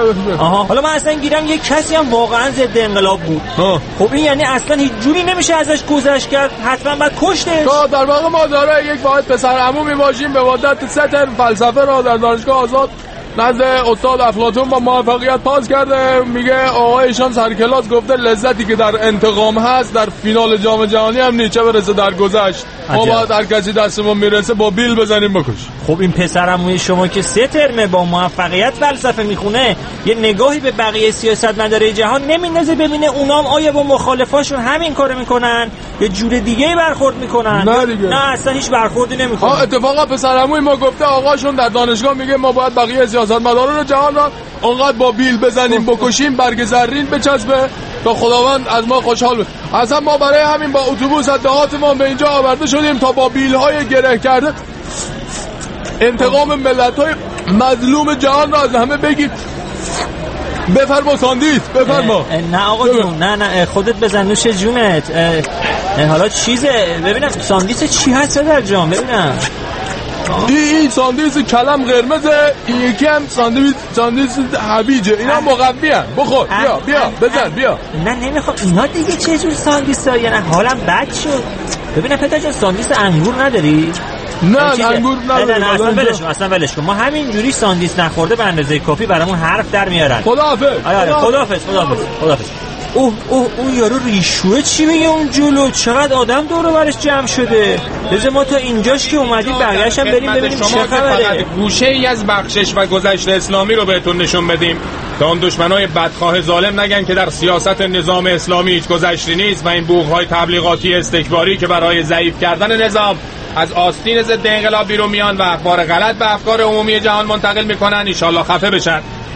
آها حالا من اصلا گیرم یک کسی هم واقعا ضد انقلاب بود. آه. خب این یعنی اصلا هیچ جوری نمیشه ازش گذشت کرد، حتما باید کشتش. در واقع ما داره یک واحد پسر عمو میباشیم به مدت سه ترم فلسفه را در دانشگاه آزاد نزد استاد افلاطون با موفقیت پاس کرده. میگه آقایشان سر کلاس گفته لذتی که در انتقام هست در فینال جام جهانی هم نیچه برسه در گذشت. ما باید هر کسی دستمون میرسه با بیل بزنیم بکش. خب این پسرعموی شما که سه ترمه با موفقیت فلسفه میخونه یه نگاهی به بقیه سیاستمدارای جهان نمیندازه ببینه اونام آیا با مخالفاشون همین کارو میکنن یه جور دیگه برخورد میکنن؟ نه دیگه. نه اصلا هیچ برخوردی نمیکنن. اتفاقا پسرعموی ما گفته آقاشون در دانشگاه میگه ما باید بقیه سیاستمداران جهان را اونقدر با بیل بزنیم بکشیم برگ زرین بچسبه تا خداوند از ما خوشحال بشه. اصلا ما برای همین با اتوبوس از دهاتمون به اینجا آورده شدیم تا با بیل‌های گره کرده انتقام ملت‌های مظلوم جهان را از همه بگیر. بفرما ساندیس بفرما. نه آقا جون نه نه خودت بزن نوش جونت. حالا چیزه ببینم ساندیس چی هست در جام ببینم. این ساندویچ کلم قرمزه، این یکی هم ساندویچ ساندویچ هویجه. اینا مقوی ان. بخور بیا بیا بزن بیا. نه نمیخوام. اینا دیگه چه جور ساندویچایی؟ نه حالم بد شد. ببینم پدر جان ساندویچ انگور نداری؟ نه انگور نداری. نه نه اصلا ولش کن اصلا ولش کن. ما همین جوری ساندویچ نخورده به اندازه کافی برامون حرف در میارن. خداحافظ. آره خداحافظ خداحافظ خداحافظ. اوه اوه اون یارو ریشوه چی میگه اون جلو؟ چقدر آدم دور و برش جمع شده. بذار ما تا اینجاش که اومدیم بقیه‌اش هم بریم ببینیم چه خبره. گوشه‌ای از بخشش و گذشته اسلامی رو بهتون نشون بدیم تا اون دشمنای بدخواه ظالم نگن که در سیاست نظام اسلامی هیچ گذشتی نیست و این بوق‌های تبلیغاتی استکباری که برای ضعیف کردن نظام از آستین ضد انقلاب بیرون میان و اخبار غلط به افکار عمومی جهان منتقل میکنن ان شاءالله خفه بشن.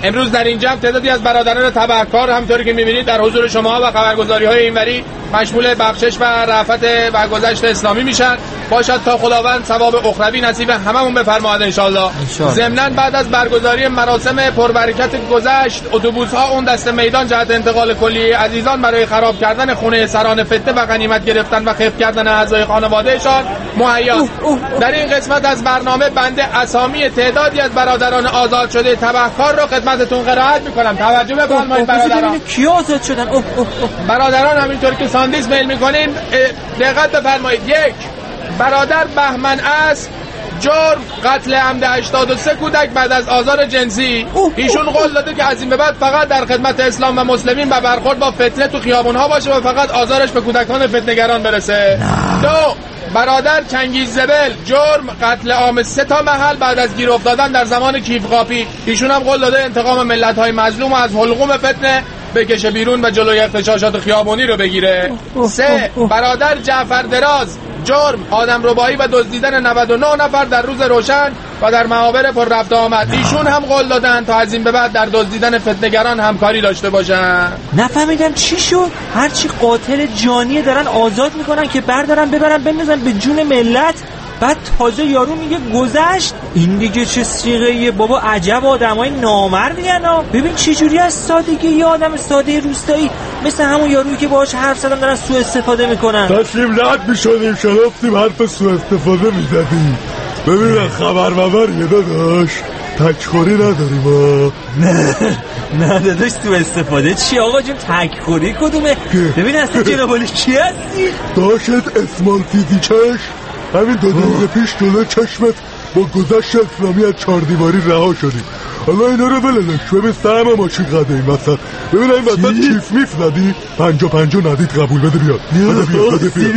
امروز در این جمع تعدادی از برادران تبهکار همونطوری که می‌بینید در حضور شما و خبرگزاری‌های اینوری مشمول بخشش و رأفت و گذشت اسلامی میشن. باشد تا خداوند ثواب اخروی نصیب هممون بفرماید ان شاء الله. ضمناً بعد از برگزاری مراسم پربرکت گذشت، اتوبوس‌ها اون دست میدان جهت انتقال کلیه عزیزان برای خراب کردن خونه سران فتنه و غنیمت گرفتن و خف کردن اعضای خانوادهشان مهیا. در این قسمت از برنامه بنده اسامی تعدادی از برادران آزاد شده تبهکار رو خدمتتون قرائت میکنم. توجه بفرمایید برادران. کی آزاد شدن؟ اوه اوه اوه. برادران همینطور که ساندیس میل میکنیم دقت بفرمایید. یک، برادر بهمن است، جرم قتل عمد هشتاد و سه کودک بعد از آزار جنسی. ایشون قول داده که از این به بعد فقط در خدمت اسلام و مسلمین و برخورد با فتنه تو خیابونها باشه و فقط آزارش به کودکان فتنه‌گران برسه. دو، برادر چنگیز زبل، جرم قتل عام سه تا محل بعد از گیر افتادن در زمان کیف قاپی. ایشون هم قول داده انتقام ملت‌های مظلوم و از حلقوم فتنه بکشه بیرون و جلوی اغتشاشات خیابانی رو بگیره. سه، برادر جعفر دراز، جرم آدم ربایی و دزدیدن نود و نه نفر در روز روشن و در معابر پر رفت آمد. ایشون هم قول دادن تا از این به بعد در دزدیدن فتنه‌گران همکاری داشته باشن. نفهمیدم چی شد؟ هرچی قاتل جانی دارن آزاد میکنن که بردارن ببرن بندازن به جون ملت، بعد تازه یارو میگه گذشت. این دیگه چه صیغه‌ایه بابا؟ عجب آدمای نامردی انا. ببین چه جوری از سادگی یه آدم ساده روستایی مثل همون یارویی که باهاش حرف زدن دارن سوء استفاده میکنن. داشتیم رد میشدیم شرفتیم حرف سوء استفاده میزدیم. ببین خبر مبر یه داداش تکخوری نداریم ها. نه نه داداش سوء استفاده چی آقا جون؟ تکخوری کدومه؟ ببین اصلا جنابالی کی هستی؟ داشت اسمال فیزیکش همین دو دقیقه پیش جلو چشمت با گذشت اسلامی از چهار دیواری رها شدیم. حالا اینا رو بلنش ببین سهم ما چی قده این وسط. ببین این وسط کیف میف ندی پنجا پنجا ندید قبول بده بیاد. بده بیاد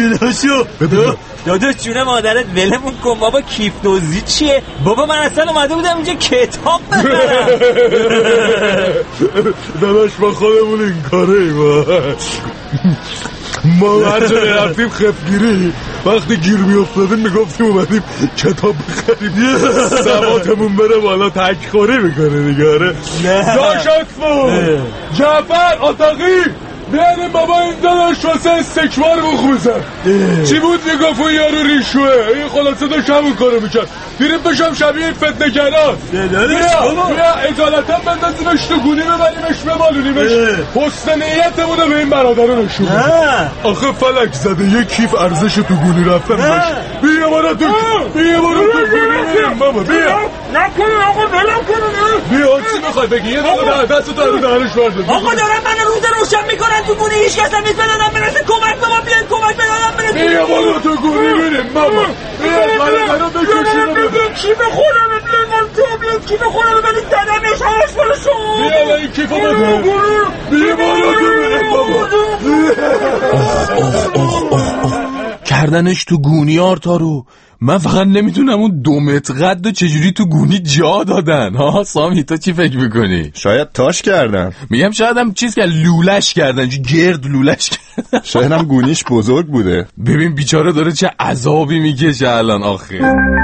بده بیاد. داداش جون مادرت ولمون کن بابا. کیف دوزی چیه بابا؟ من اصلا اومده بودم اینجا کتاب ببرم. داداش ما خودمون این کاره ایم. ما هر جا رفتیم خفگیری وقتی گیر می افتادیم میگفتیم اومدیم کتاب بخریم سواتمون بره بالا. تکخوری میکنه دیگه. آره داش اسمو جعفر آتاقی بیانیم بابا این داداش واسه استکبار بخوزن. چی بود میگفت اون یارو ریشوه؟ این خلاصه داشت همون کارو میکرد. بیریم بشم شبیه این فتنه گران. بیا بیا اجالتا بندازیمش تو گونی ببریمش ببالونیمش. حسن نیتمونو به این برادران نشون بده. آخه فلک زده یه کیف ارزش تو گونی رفتن باش. بیا بارا تو بیا بارا تو گونی بریم بابا. بیا نکنه آقا ولم کنه. بیا چی میخوای بگی؟ یه دقیقه دستو تو دهنش برده. آقا دارم من روز روشن میکنن تو گونی هیچ کس هم نیست بدادم برسه. کمک بابا بیاین کمک بدادم برسه. بیا بارا تو گونی بریم بابا. بیا برادران بکشیم. کی بخورم بیاین من تو بیاین کی بخورم ولی دادمش هاش بالا شو. بیا این کیفو بده. بیا بارا تو بریم بابا. اوه اوه اوه اوه کردنش تو گونی آرتارو. من فقط نمیتونم اون دو متر قد و چجوری تو گونی جا دادن. ها سامی تو چی فکر میکنی؟ شاید تاش کردن. میگم شاید هم چیز که لولش کردن، گرد لولش کردن. شاید هم گونیش بزرگ بوده. ببین بیچاره داره چه عذابی میکشه الان آخه.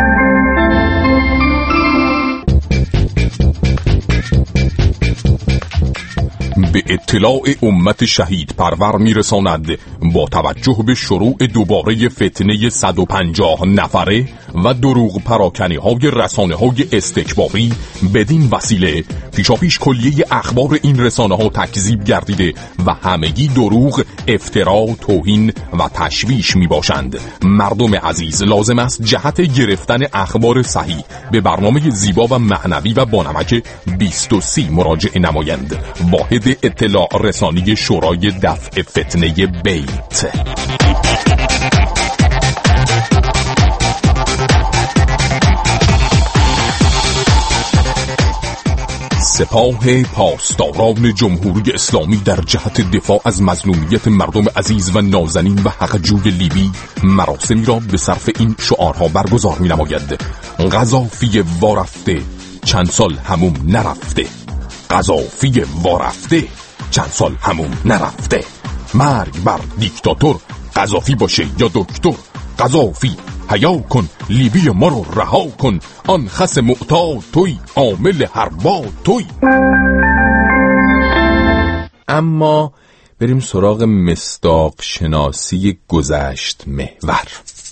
به اطلاع امت شهید پرور میرساند با توجه به شروع دوباره فتنه صد و پنجاه نفره و دروغ پراکنی های رسانه های استکباری، بدین وسیله پیشاپیش کلیه اخبار این رسانه ها تکذیب گردیده و همگی دروغ، افترا، توهین و تشویش می باشند. مردم عزیز لازم است جهت گرفتن اخبار صحیح به برنامه زیبا و معنوی و بانمک بیست و سی مراجعه نمایند. واحد اطلاع رسانی شورای دفع فتنه بیت. سپاه پاسداران جمهوری اسلامی در جهت دفاع از مظلومیت مردم عزیز و نازنین و حقجوی لیبی مراسمی را به صرف این شعارها برگزار می نماید. قذافی وارفته چند سال هموم نرفته. قذافی وارفته چند سال هموم نرفته. مرگ بر دیکتاتور، قذافی باشه یا دکتر. قذافی حیا کن، لیبی ما رو رها کن، آن خس معتاد توی، عامل هر باد توی. اما بریم سراغ مصداق شناسی گذشت محور.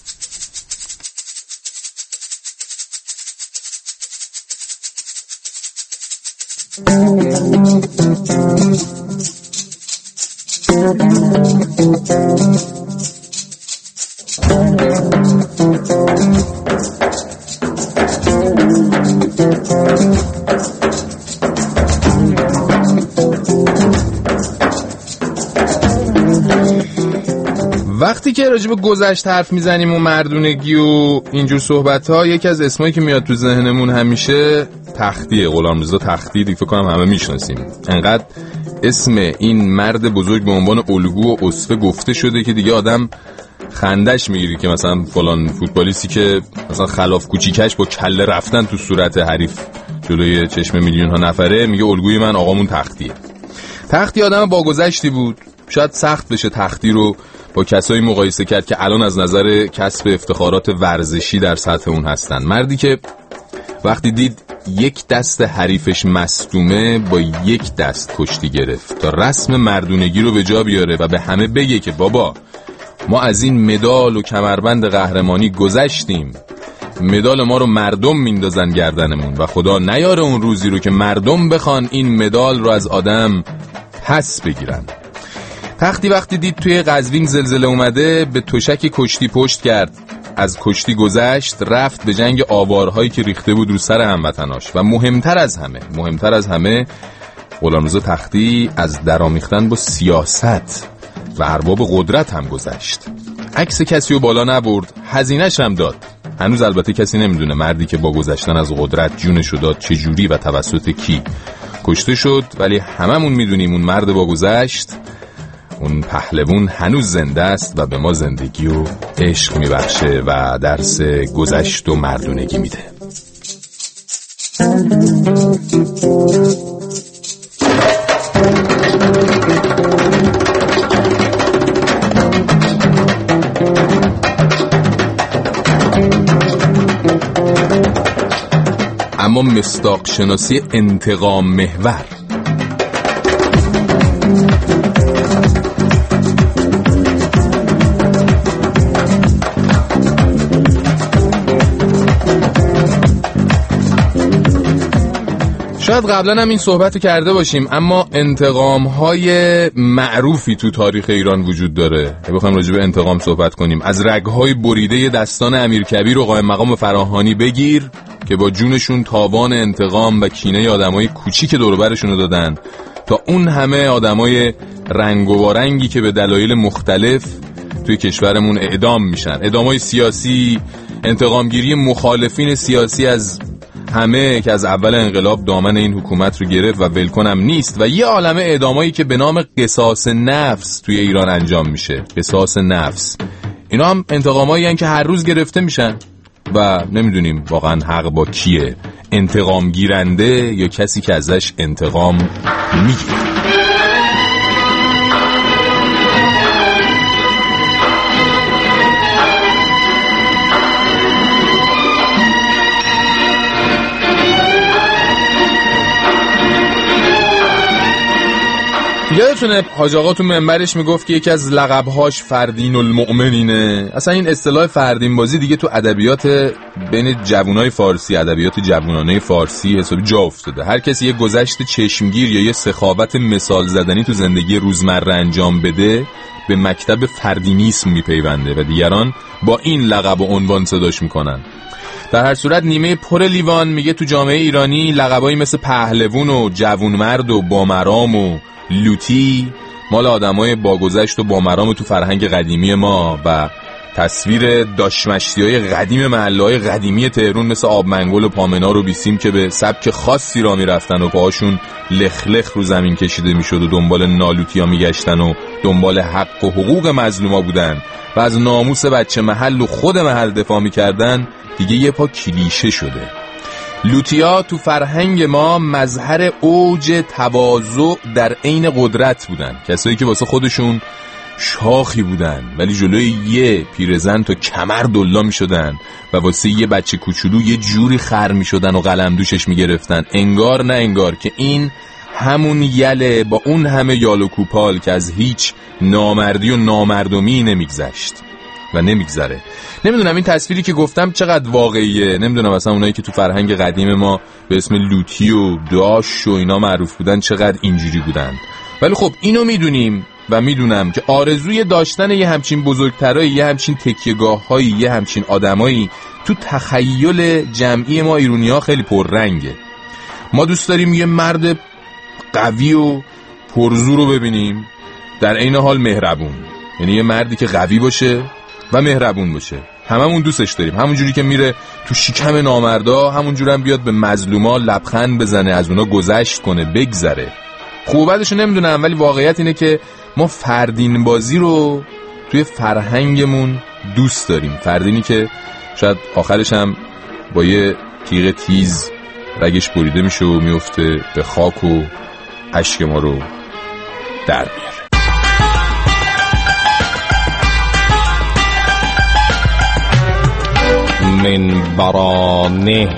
وقتی که راجع به گذشت حرف میزنیم و مردونگی و اینجور صحبت ها، یکی از اسمایی که میاد تو ذهنمون همیشه تختیه. غلامرضا تختی دیگه فکر کنم همه میشناسیم. انقدر اسم این مرد بزرگ به عنوان الگو و اسوه گفته شده که دیگه آدم خندش میگیری که مثلا فلان فوتبالیستی که مثلا خلاف کوچیکش با کله رفتن تو صورت حریف جلوی چشم میلیون ها نفره میگه الگوی من آقامون تختیه. تختی آدم با گذشتی بود. شاید سخت بشه تختی رو با کسایی مقایسه کرد که الان از نظر کسب افتخارات ورزشی در سطح اون هستن. مردی که وقتی دید یک دست حریفش مصدومه با یک دست کشتی گرفت تا رسم مردونگی رو به جا بیاره و به همه بگه که بابا ما از این مدال و کمربند قهرمانی گذشتیم، مدال ما رو مردم میندازن گردنمون و خدا نیاره اون روزی رو که مردم بخوان این مدال رو از آدم پس بگیرن. تختی وقتی دید توی قزوین زلزله اومده به تشک کشتی پشت کرد، از کشتی گذشت، رفت به جنگ آوارهایی که ریخته بود رو سر هموطناش و مهمتر از همه مهمتر از همه غلامرضا تختی از درامیختن با سیاست و ارباب قدرت هم گذشت. عکس کسی رو بالا نبرد، هزینه‌ش هم داد. هنوز البته کسی نمیدونه مردی که با گذشتن از قدرت جونشو داد چه جوری و توسط کی کشته شد، ولی هممون میدونیم اون مرد با گذشت، اون پهلوان هنوز زنده است و به ما زندگی و عشق میبخشه و درس گذشت و مردونگی میده. اما مصداق شناسی انتقام محور. شاید قبلا هم این صحبت کرده باشیم، اما انتقام‌های معروفی تو تاریخ ایران وجود داره. بخوایم راجع به انتقام صحبت کنیم، از رگ‌های بریده دستان امیرکبیر و قائم مقام فراهانی بگیر که با جونشون تاوان انتقام و کینه آدمای کوچیک دور و برشون رو دادن، تا اون همه آدمای رنگ و وارنگی که به دلایل مختلف توی کشورمون اعدام میشن. اعدامای سیاسی، انتقامگیری مخالفین سیاسی از همه که از اول انقلاب دامن این حکومت رو گرفت و ولکنم نیست، و یه عالمه اعدامایی که به نام قصاص نفس توی ایران انجام میشه. قصاص نفس، اینا هم انتقامایی هستن که هر روز گرفته میشن و نمیدونیم واقعا حق با کیه، انتقام گیرنده یا کسی که ازش انتقام میگیره. یادتونه حاج آقا تو منبرش میگفت که یکی از لقب‌هاش فردین المؤمنینه. اصلا این اصطلاح فردین بازی دیگه تو ادبیات بین جوانای فارسی، ادبیات جوانانه فارسی حسابی جا افتاده. هر کسی یه گذشت چشمگیر یا یه سخاوت مثال زدنی تو زندگی روزمره انجام بده به مکتب فردینیسم میپیونده و دیگران با این لقب و عنوان صداش میکنن. در هر صورت نیمه پر لیوان میگه تو جامعه ایرانی لقبایی مثل پهلوان و جوانمرد و بامرام و لوتی مال آدمای با گذشت و با مرام تو فرهنگ قدیمی ما و تصویر داشمشتی‌های قدیم محله‌های قدیمی تهران مثل آبمنگل و پامنار و بیسیم که به سبک خاصی را میرفتن و پاهاشون لخ لخ رو زمین کشیده میشد و دنبال نالوتیا میگشتن و دنبال حق و حقوق مظلوما بودن و از ناموس بچه محل و خود محل دفاع میکردن، دیگه یه پا کلیشه شده. لوتیا تو فرهنگ ما مظهر اوج تواضع در عین قدرت بودن، کسایی که واسه خودشون شاخی بودن، ولی جلوی یه پیرزن تا کمر دلا می شدن و واسه یه بچه کوچولو یه جوری خر می شدن و قلم دوشش می گرفتن. انگار نه انگار که این همون یله با اون همه یال و کوپال که از هیچ نامردی و نامردمی نمیگذشت و نمیگذره. نمیدونم این تصویری که گفتم چقدر واقعیه، نمیدونم اصلا اونایی که تو فرهنگ قدیم ما به اسم لوتی و داش و اینا معروف بودن چقدر اینجوری بودن. ولی خب اینو میدونیم و میدونم که آرزوی داشتن یه همچین بزرگترایی، یه همچین تکیه‌گاه‌هایی، یه همچین آدمایی تو تخیل جمعی ما ایرونی‌ها خیلی پررنگه. ما دوست داریم یه مرد قوی و پرزور رو ببینیم، در عین حال مهربون، یعنی یه مردی که قوی باشه و مهربون باشه. هممون دوستش داریم، همون جوری که میره تو شکم نامردا همون جوری هم بیاد به مظلوما لبخند بزنه، از اونا گذشت کنه، بگذره. خوب بعدشو نمیدونم، ولی واقعیت اینه که ما فردین بازی رو توی فرهنگمون دوست داریم. فردینی که شاید آخرش هم با یه تیغ تیز رگش بریده میشه و میفته به خاک و اشک ما رو در میاره. من برانه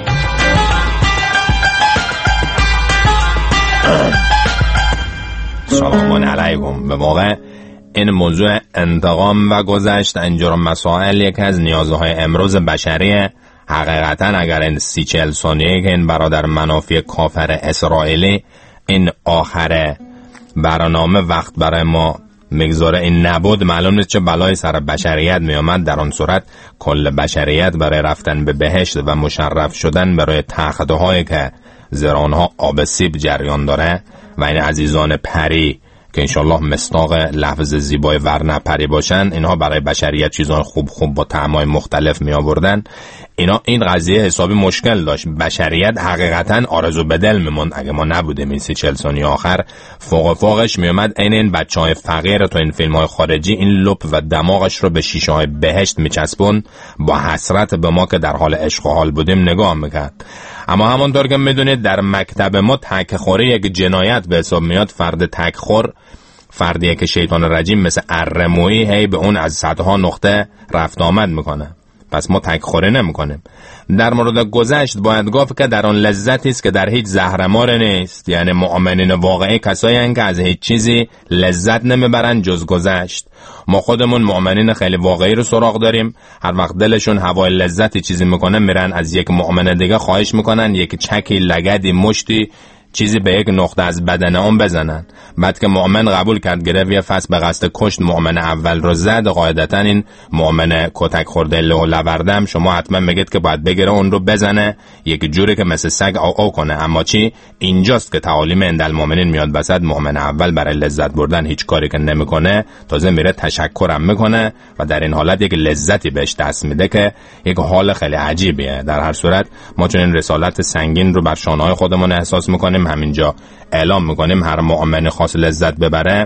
سلام علیکم. به واقع این موضوع انتقام و گذشت انجام مسائل یکی از نیازهای امروز بشریه. حقیقتا اگر این سی چل ثانیه که این برادر منافی کافر اسرائیلی این آخر برنامه وقت برای ما مگذاره این نبود، معلوم نیست چه بلای سر بشریت می آمد. در آن صورت کل بشریت برای رفتن به بهشت و مشرف شدن برای تخته هایی که زیر آنها آب سیب جریان داره و این عزیزان پری که انشالله مصداق لفظ زیبای ورنه پری باشن، اینها برای بشریت چیزان خوب خوب با طعمای مختلف می آوردن. اینا این قضیه حسابی مشکل داشت. بشریت حقیقتا آرزو به دل میموند اگه ما نبودیم این سی چل ثانیه آخر. فوق فوقش میومد عین این بچهای فقیر تو این فیلم های خارجی این لپ و دماغش رو به شیشه های بهشت میچسبون، با حسرت به ما که در حال عشق و حال بودیم نگاه میکرد. اما همونطور که میدونید در مکتب ما تکخوری یک جنایت به حساب میاد. فرد تکخور فردیه که شیطان رجیم مثل ارمویی هی به اون از صدها نقطه رفت آمد میکنه. پس ما تکخوری نمیکنیم. در مورد گذشت باید گفت که در آن لذتی است که در هیچ زهرمار نیست. یعنی مؤمنین واقعی کسایی هستند که از هیچ چیزی لذت نمیبرن جز گذشت. ما خودمون مؤمنین خیلی واقعی رو سراغ داریم. هر وقت دلشون هوای لذتی چیزی میکنه میرن از یک مؤمن دیگه خواهش میکنن یک چکی، لگدی، مشتی چیزی به یک نقطه از بدن اون بزنن. بعد که مؤمن قبول کرد گرفت یه فصل به قصد کشت مؤمن اول رو زد، قاعدتا این مؤمن کتک خورده لو لوردم شما حتما میگید که باید بگیره اون رو بزنه یک جوری که مثل سگ او او کنه. اما چی؟ اینجاست که تعالیم عند المؤمنین میاد وسط. مؤمن اول برای لذت بردن هیچ کاری که نمیکنه، تازه میره تشکرم میکنه و در این حالت یک لذتی بهش دست میده که یک حال خیلی عجیبیه. در هر صورت ما چون این رسالت سنگین رو بر شانه‌های خودمون احساس میکنیم، همینجا اعلام میکنیم هر مؤمن خاص لذت ببره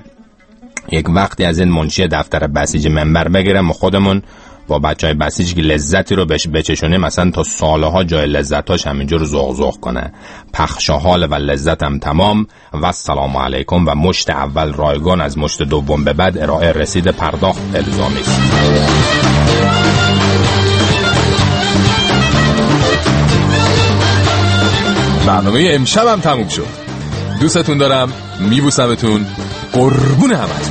یک وقتی از این منشی دفتر بسیج منبر بگیره، ما خودمون با بچهای بسیج که لذتی رو بهش بچشونیم مثلا تا سالها جای لذتاش همینجا رو زوغ زوغ کنه. پخش حال و لذتم تمام و السلام علیکم و مشت اول رایگان از مشت دوم به بعد ارائه رسید پرداخت الزامی است. برنامه امشب هم تموم شد. دوستتون دارم، میبوسمتون، قربون همتون.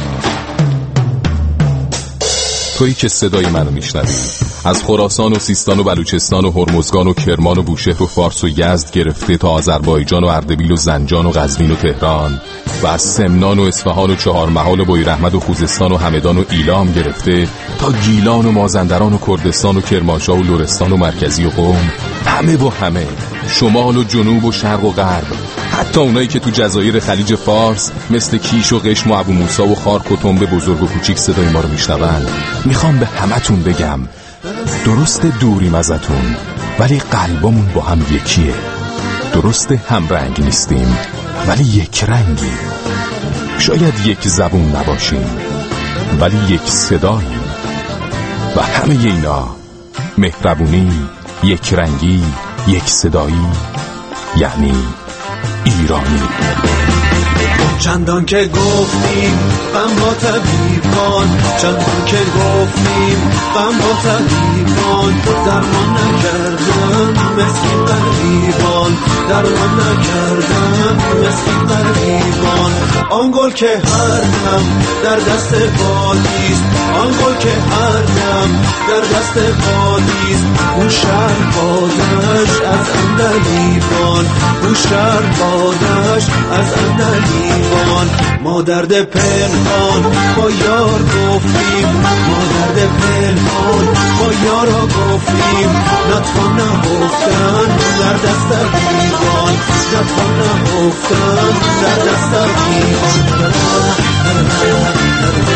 تویی که صدای منو میشنوی از خراسان و سیستان و بلوچستان و هرمزگان و کرمان و بوشهر و فارس و یزد گرفته تا آذربایجان و اردبیل و زنجان و قزوین و تهران و از سمنان و اصفهان و چهارمحال و بویراحمد و خوزستان و همدان و ایلام گرفته تا گیلان و مازندران و کردستان و کرمانشاه و لرستان و مرکزی و قم، همه با همه، شمال و جنوب و شرق و غرب، حتی اونایی که تو جزایر خلیج فارس مثل کیش و قشم و ابو موسی و خارک و تنبه بزرگ و کوچیک صدای ما رو میشنون. میخوام به همتون بگم درست دوریم ازتون ولی قلبمون با هم یکیه. درست هم رنگ نیستیم ولی یک رنگی. شاید یک زبون نباشیم ولی یک صداییم و همه اینا مهربونی، یک رنگی، یک صدایی، یعنی ایرانی. چندان که گفتیم غم با طبیبان، چندان که گفتیم غم با طبیبان، درمان نکردن مسکین غریبان، درمان نکردن مسکین غریبان. آن گل که هر دم در دست بادیست، آن گل که هر دم در دست بادیست، اون شهر بادش از اندلیبان، اون شهر بادش از اندلیبان. ما درد پنهان با یار گفتیم، ما درد پنهان با یارا گفتیم، نتوان نهفتن در دست دیوان، نتوان نهفتن در دست دیوان.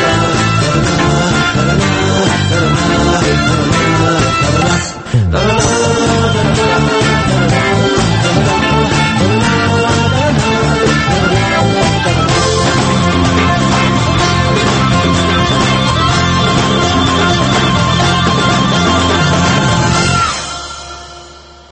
La la la la la la la la la la la la la la la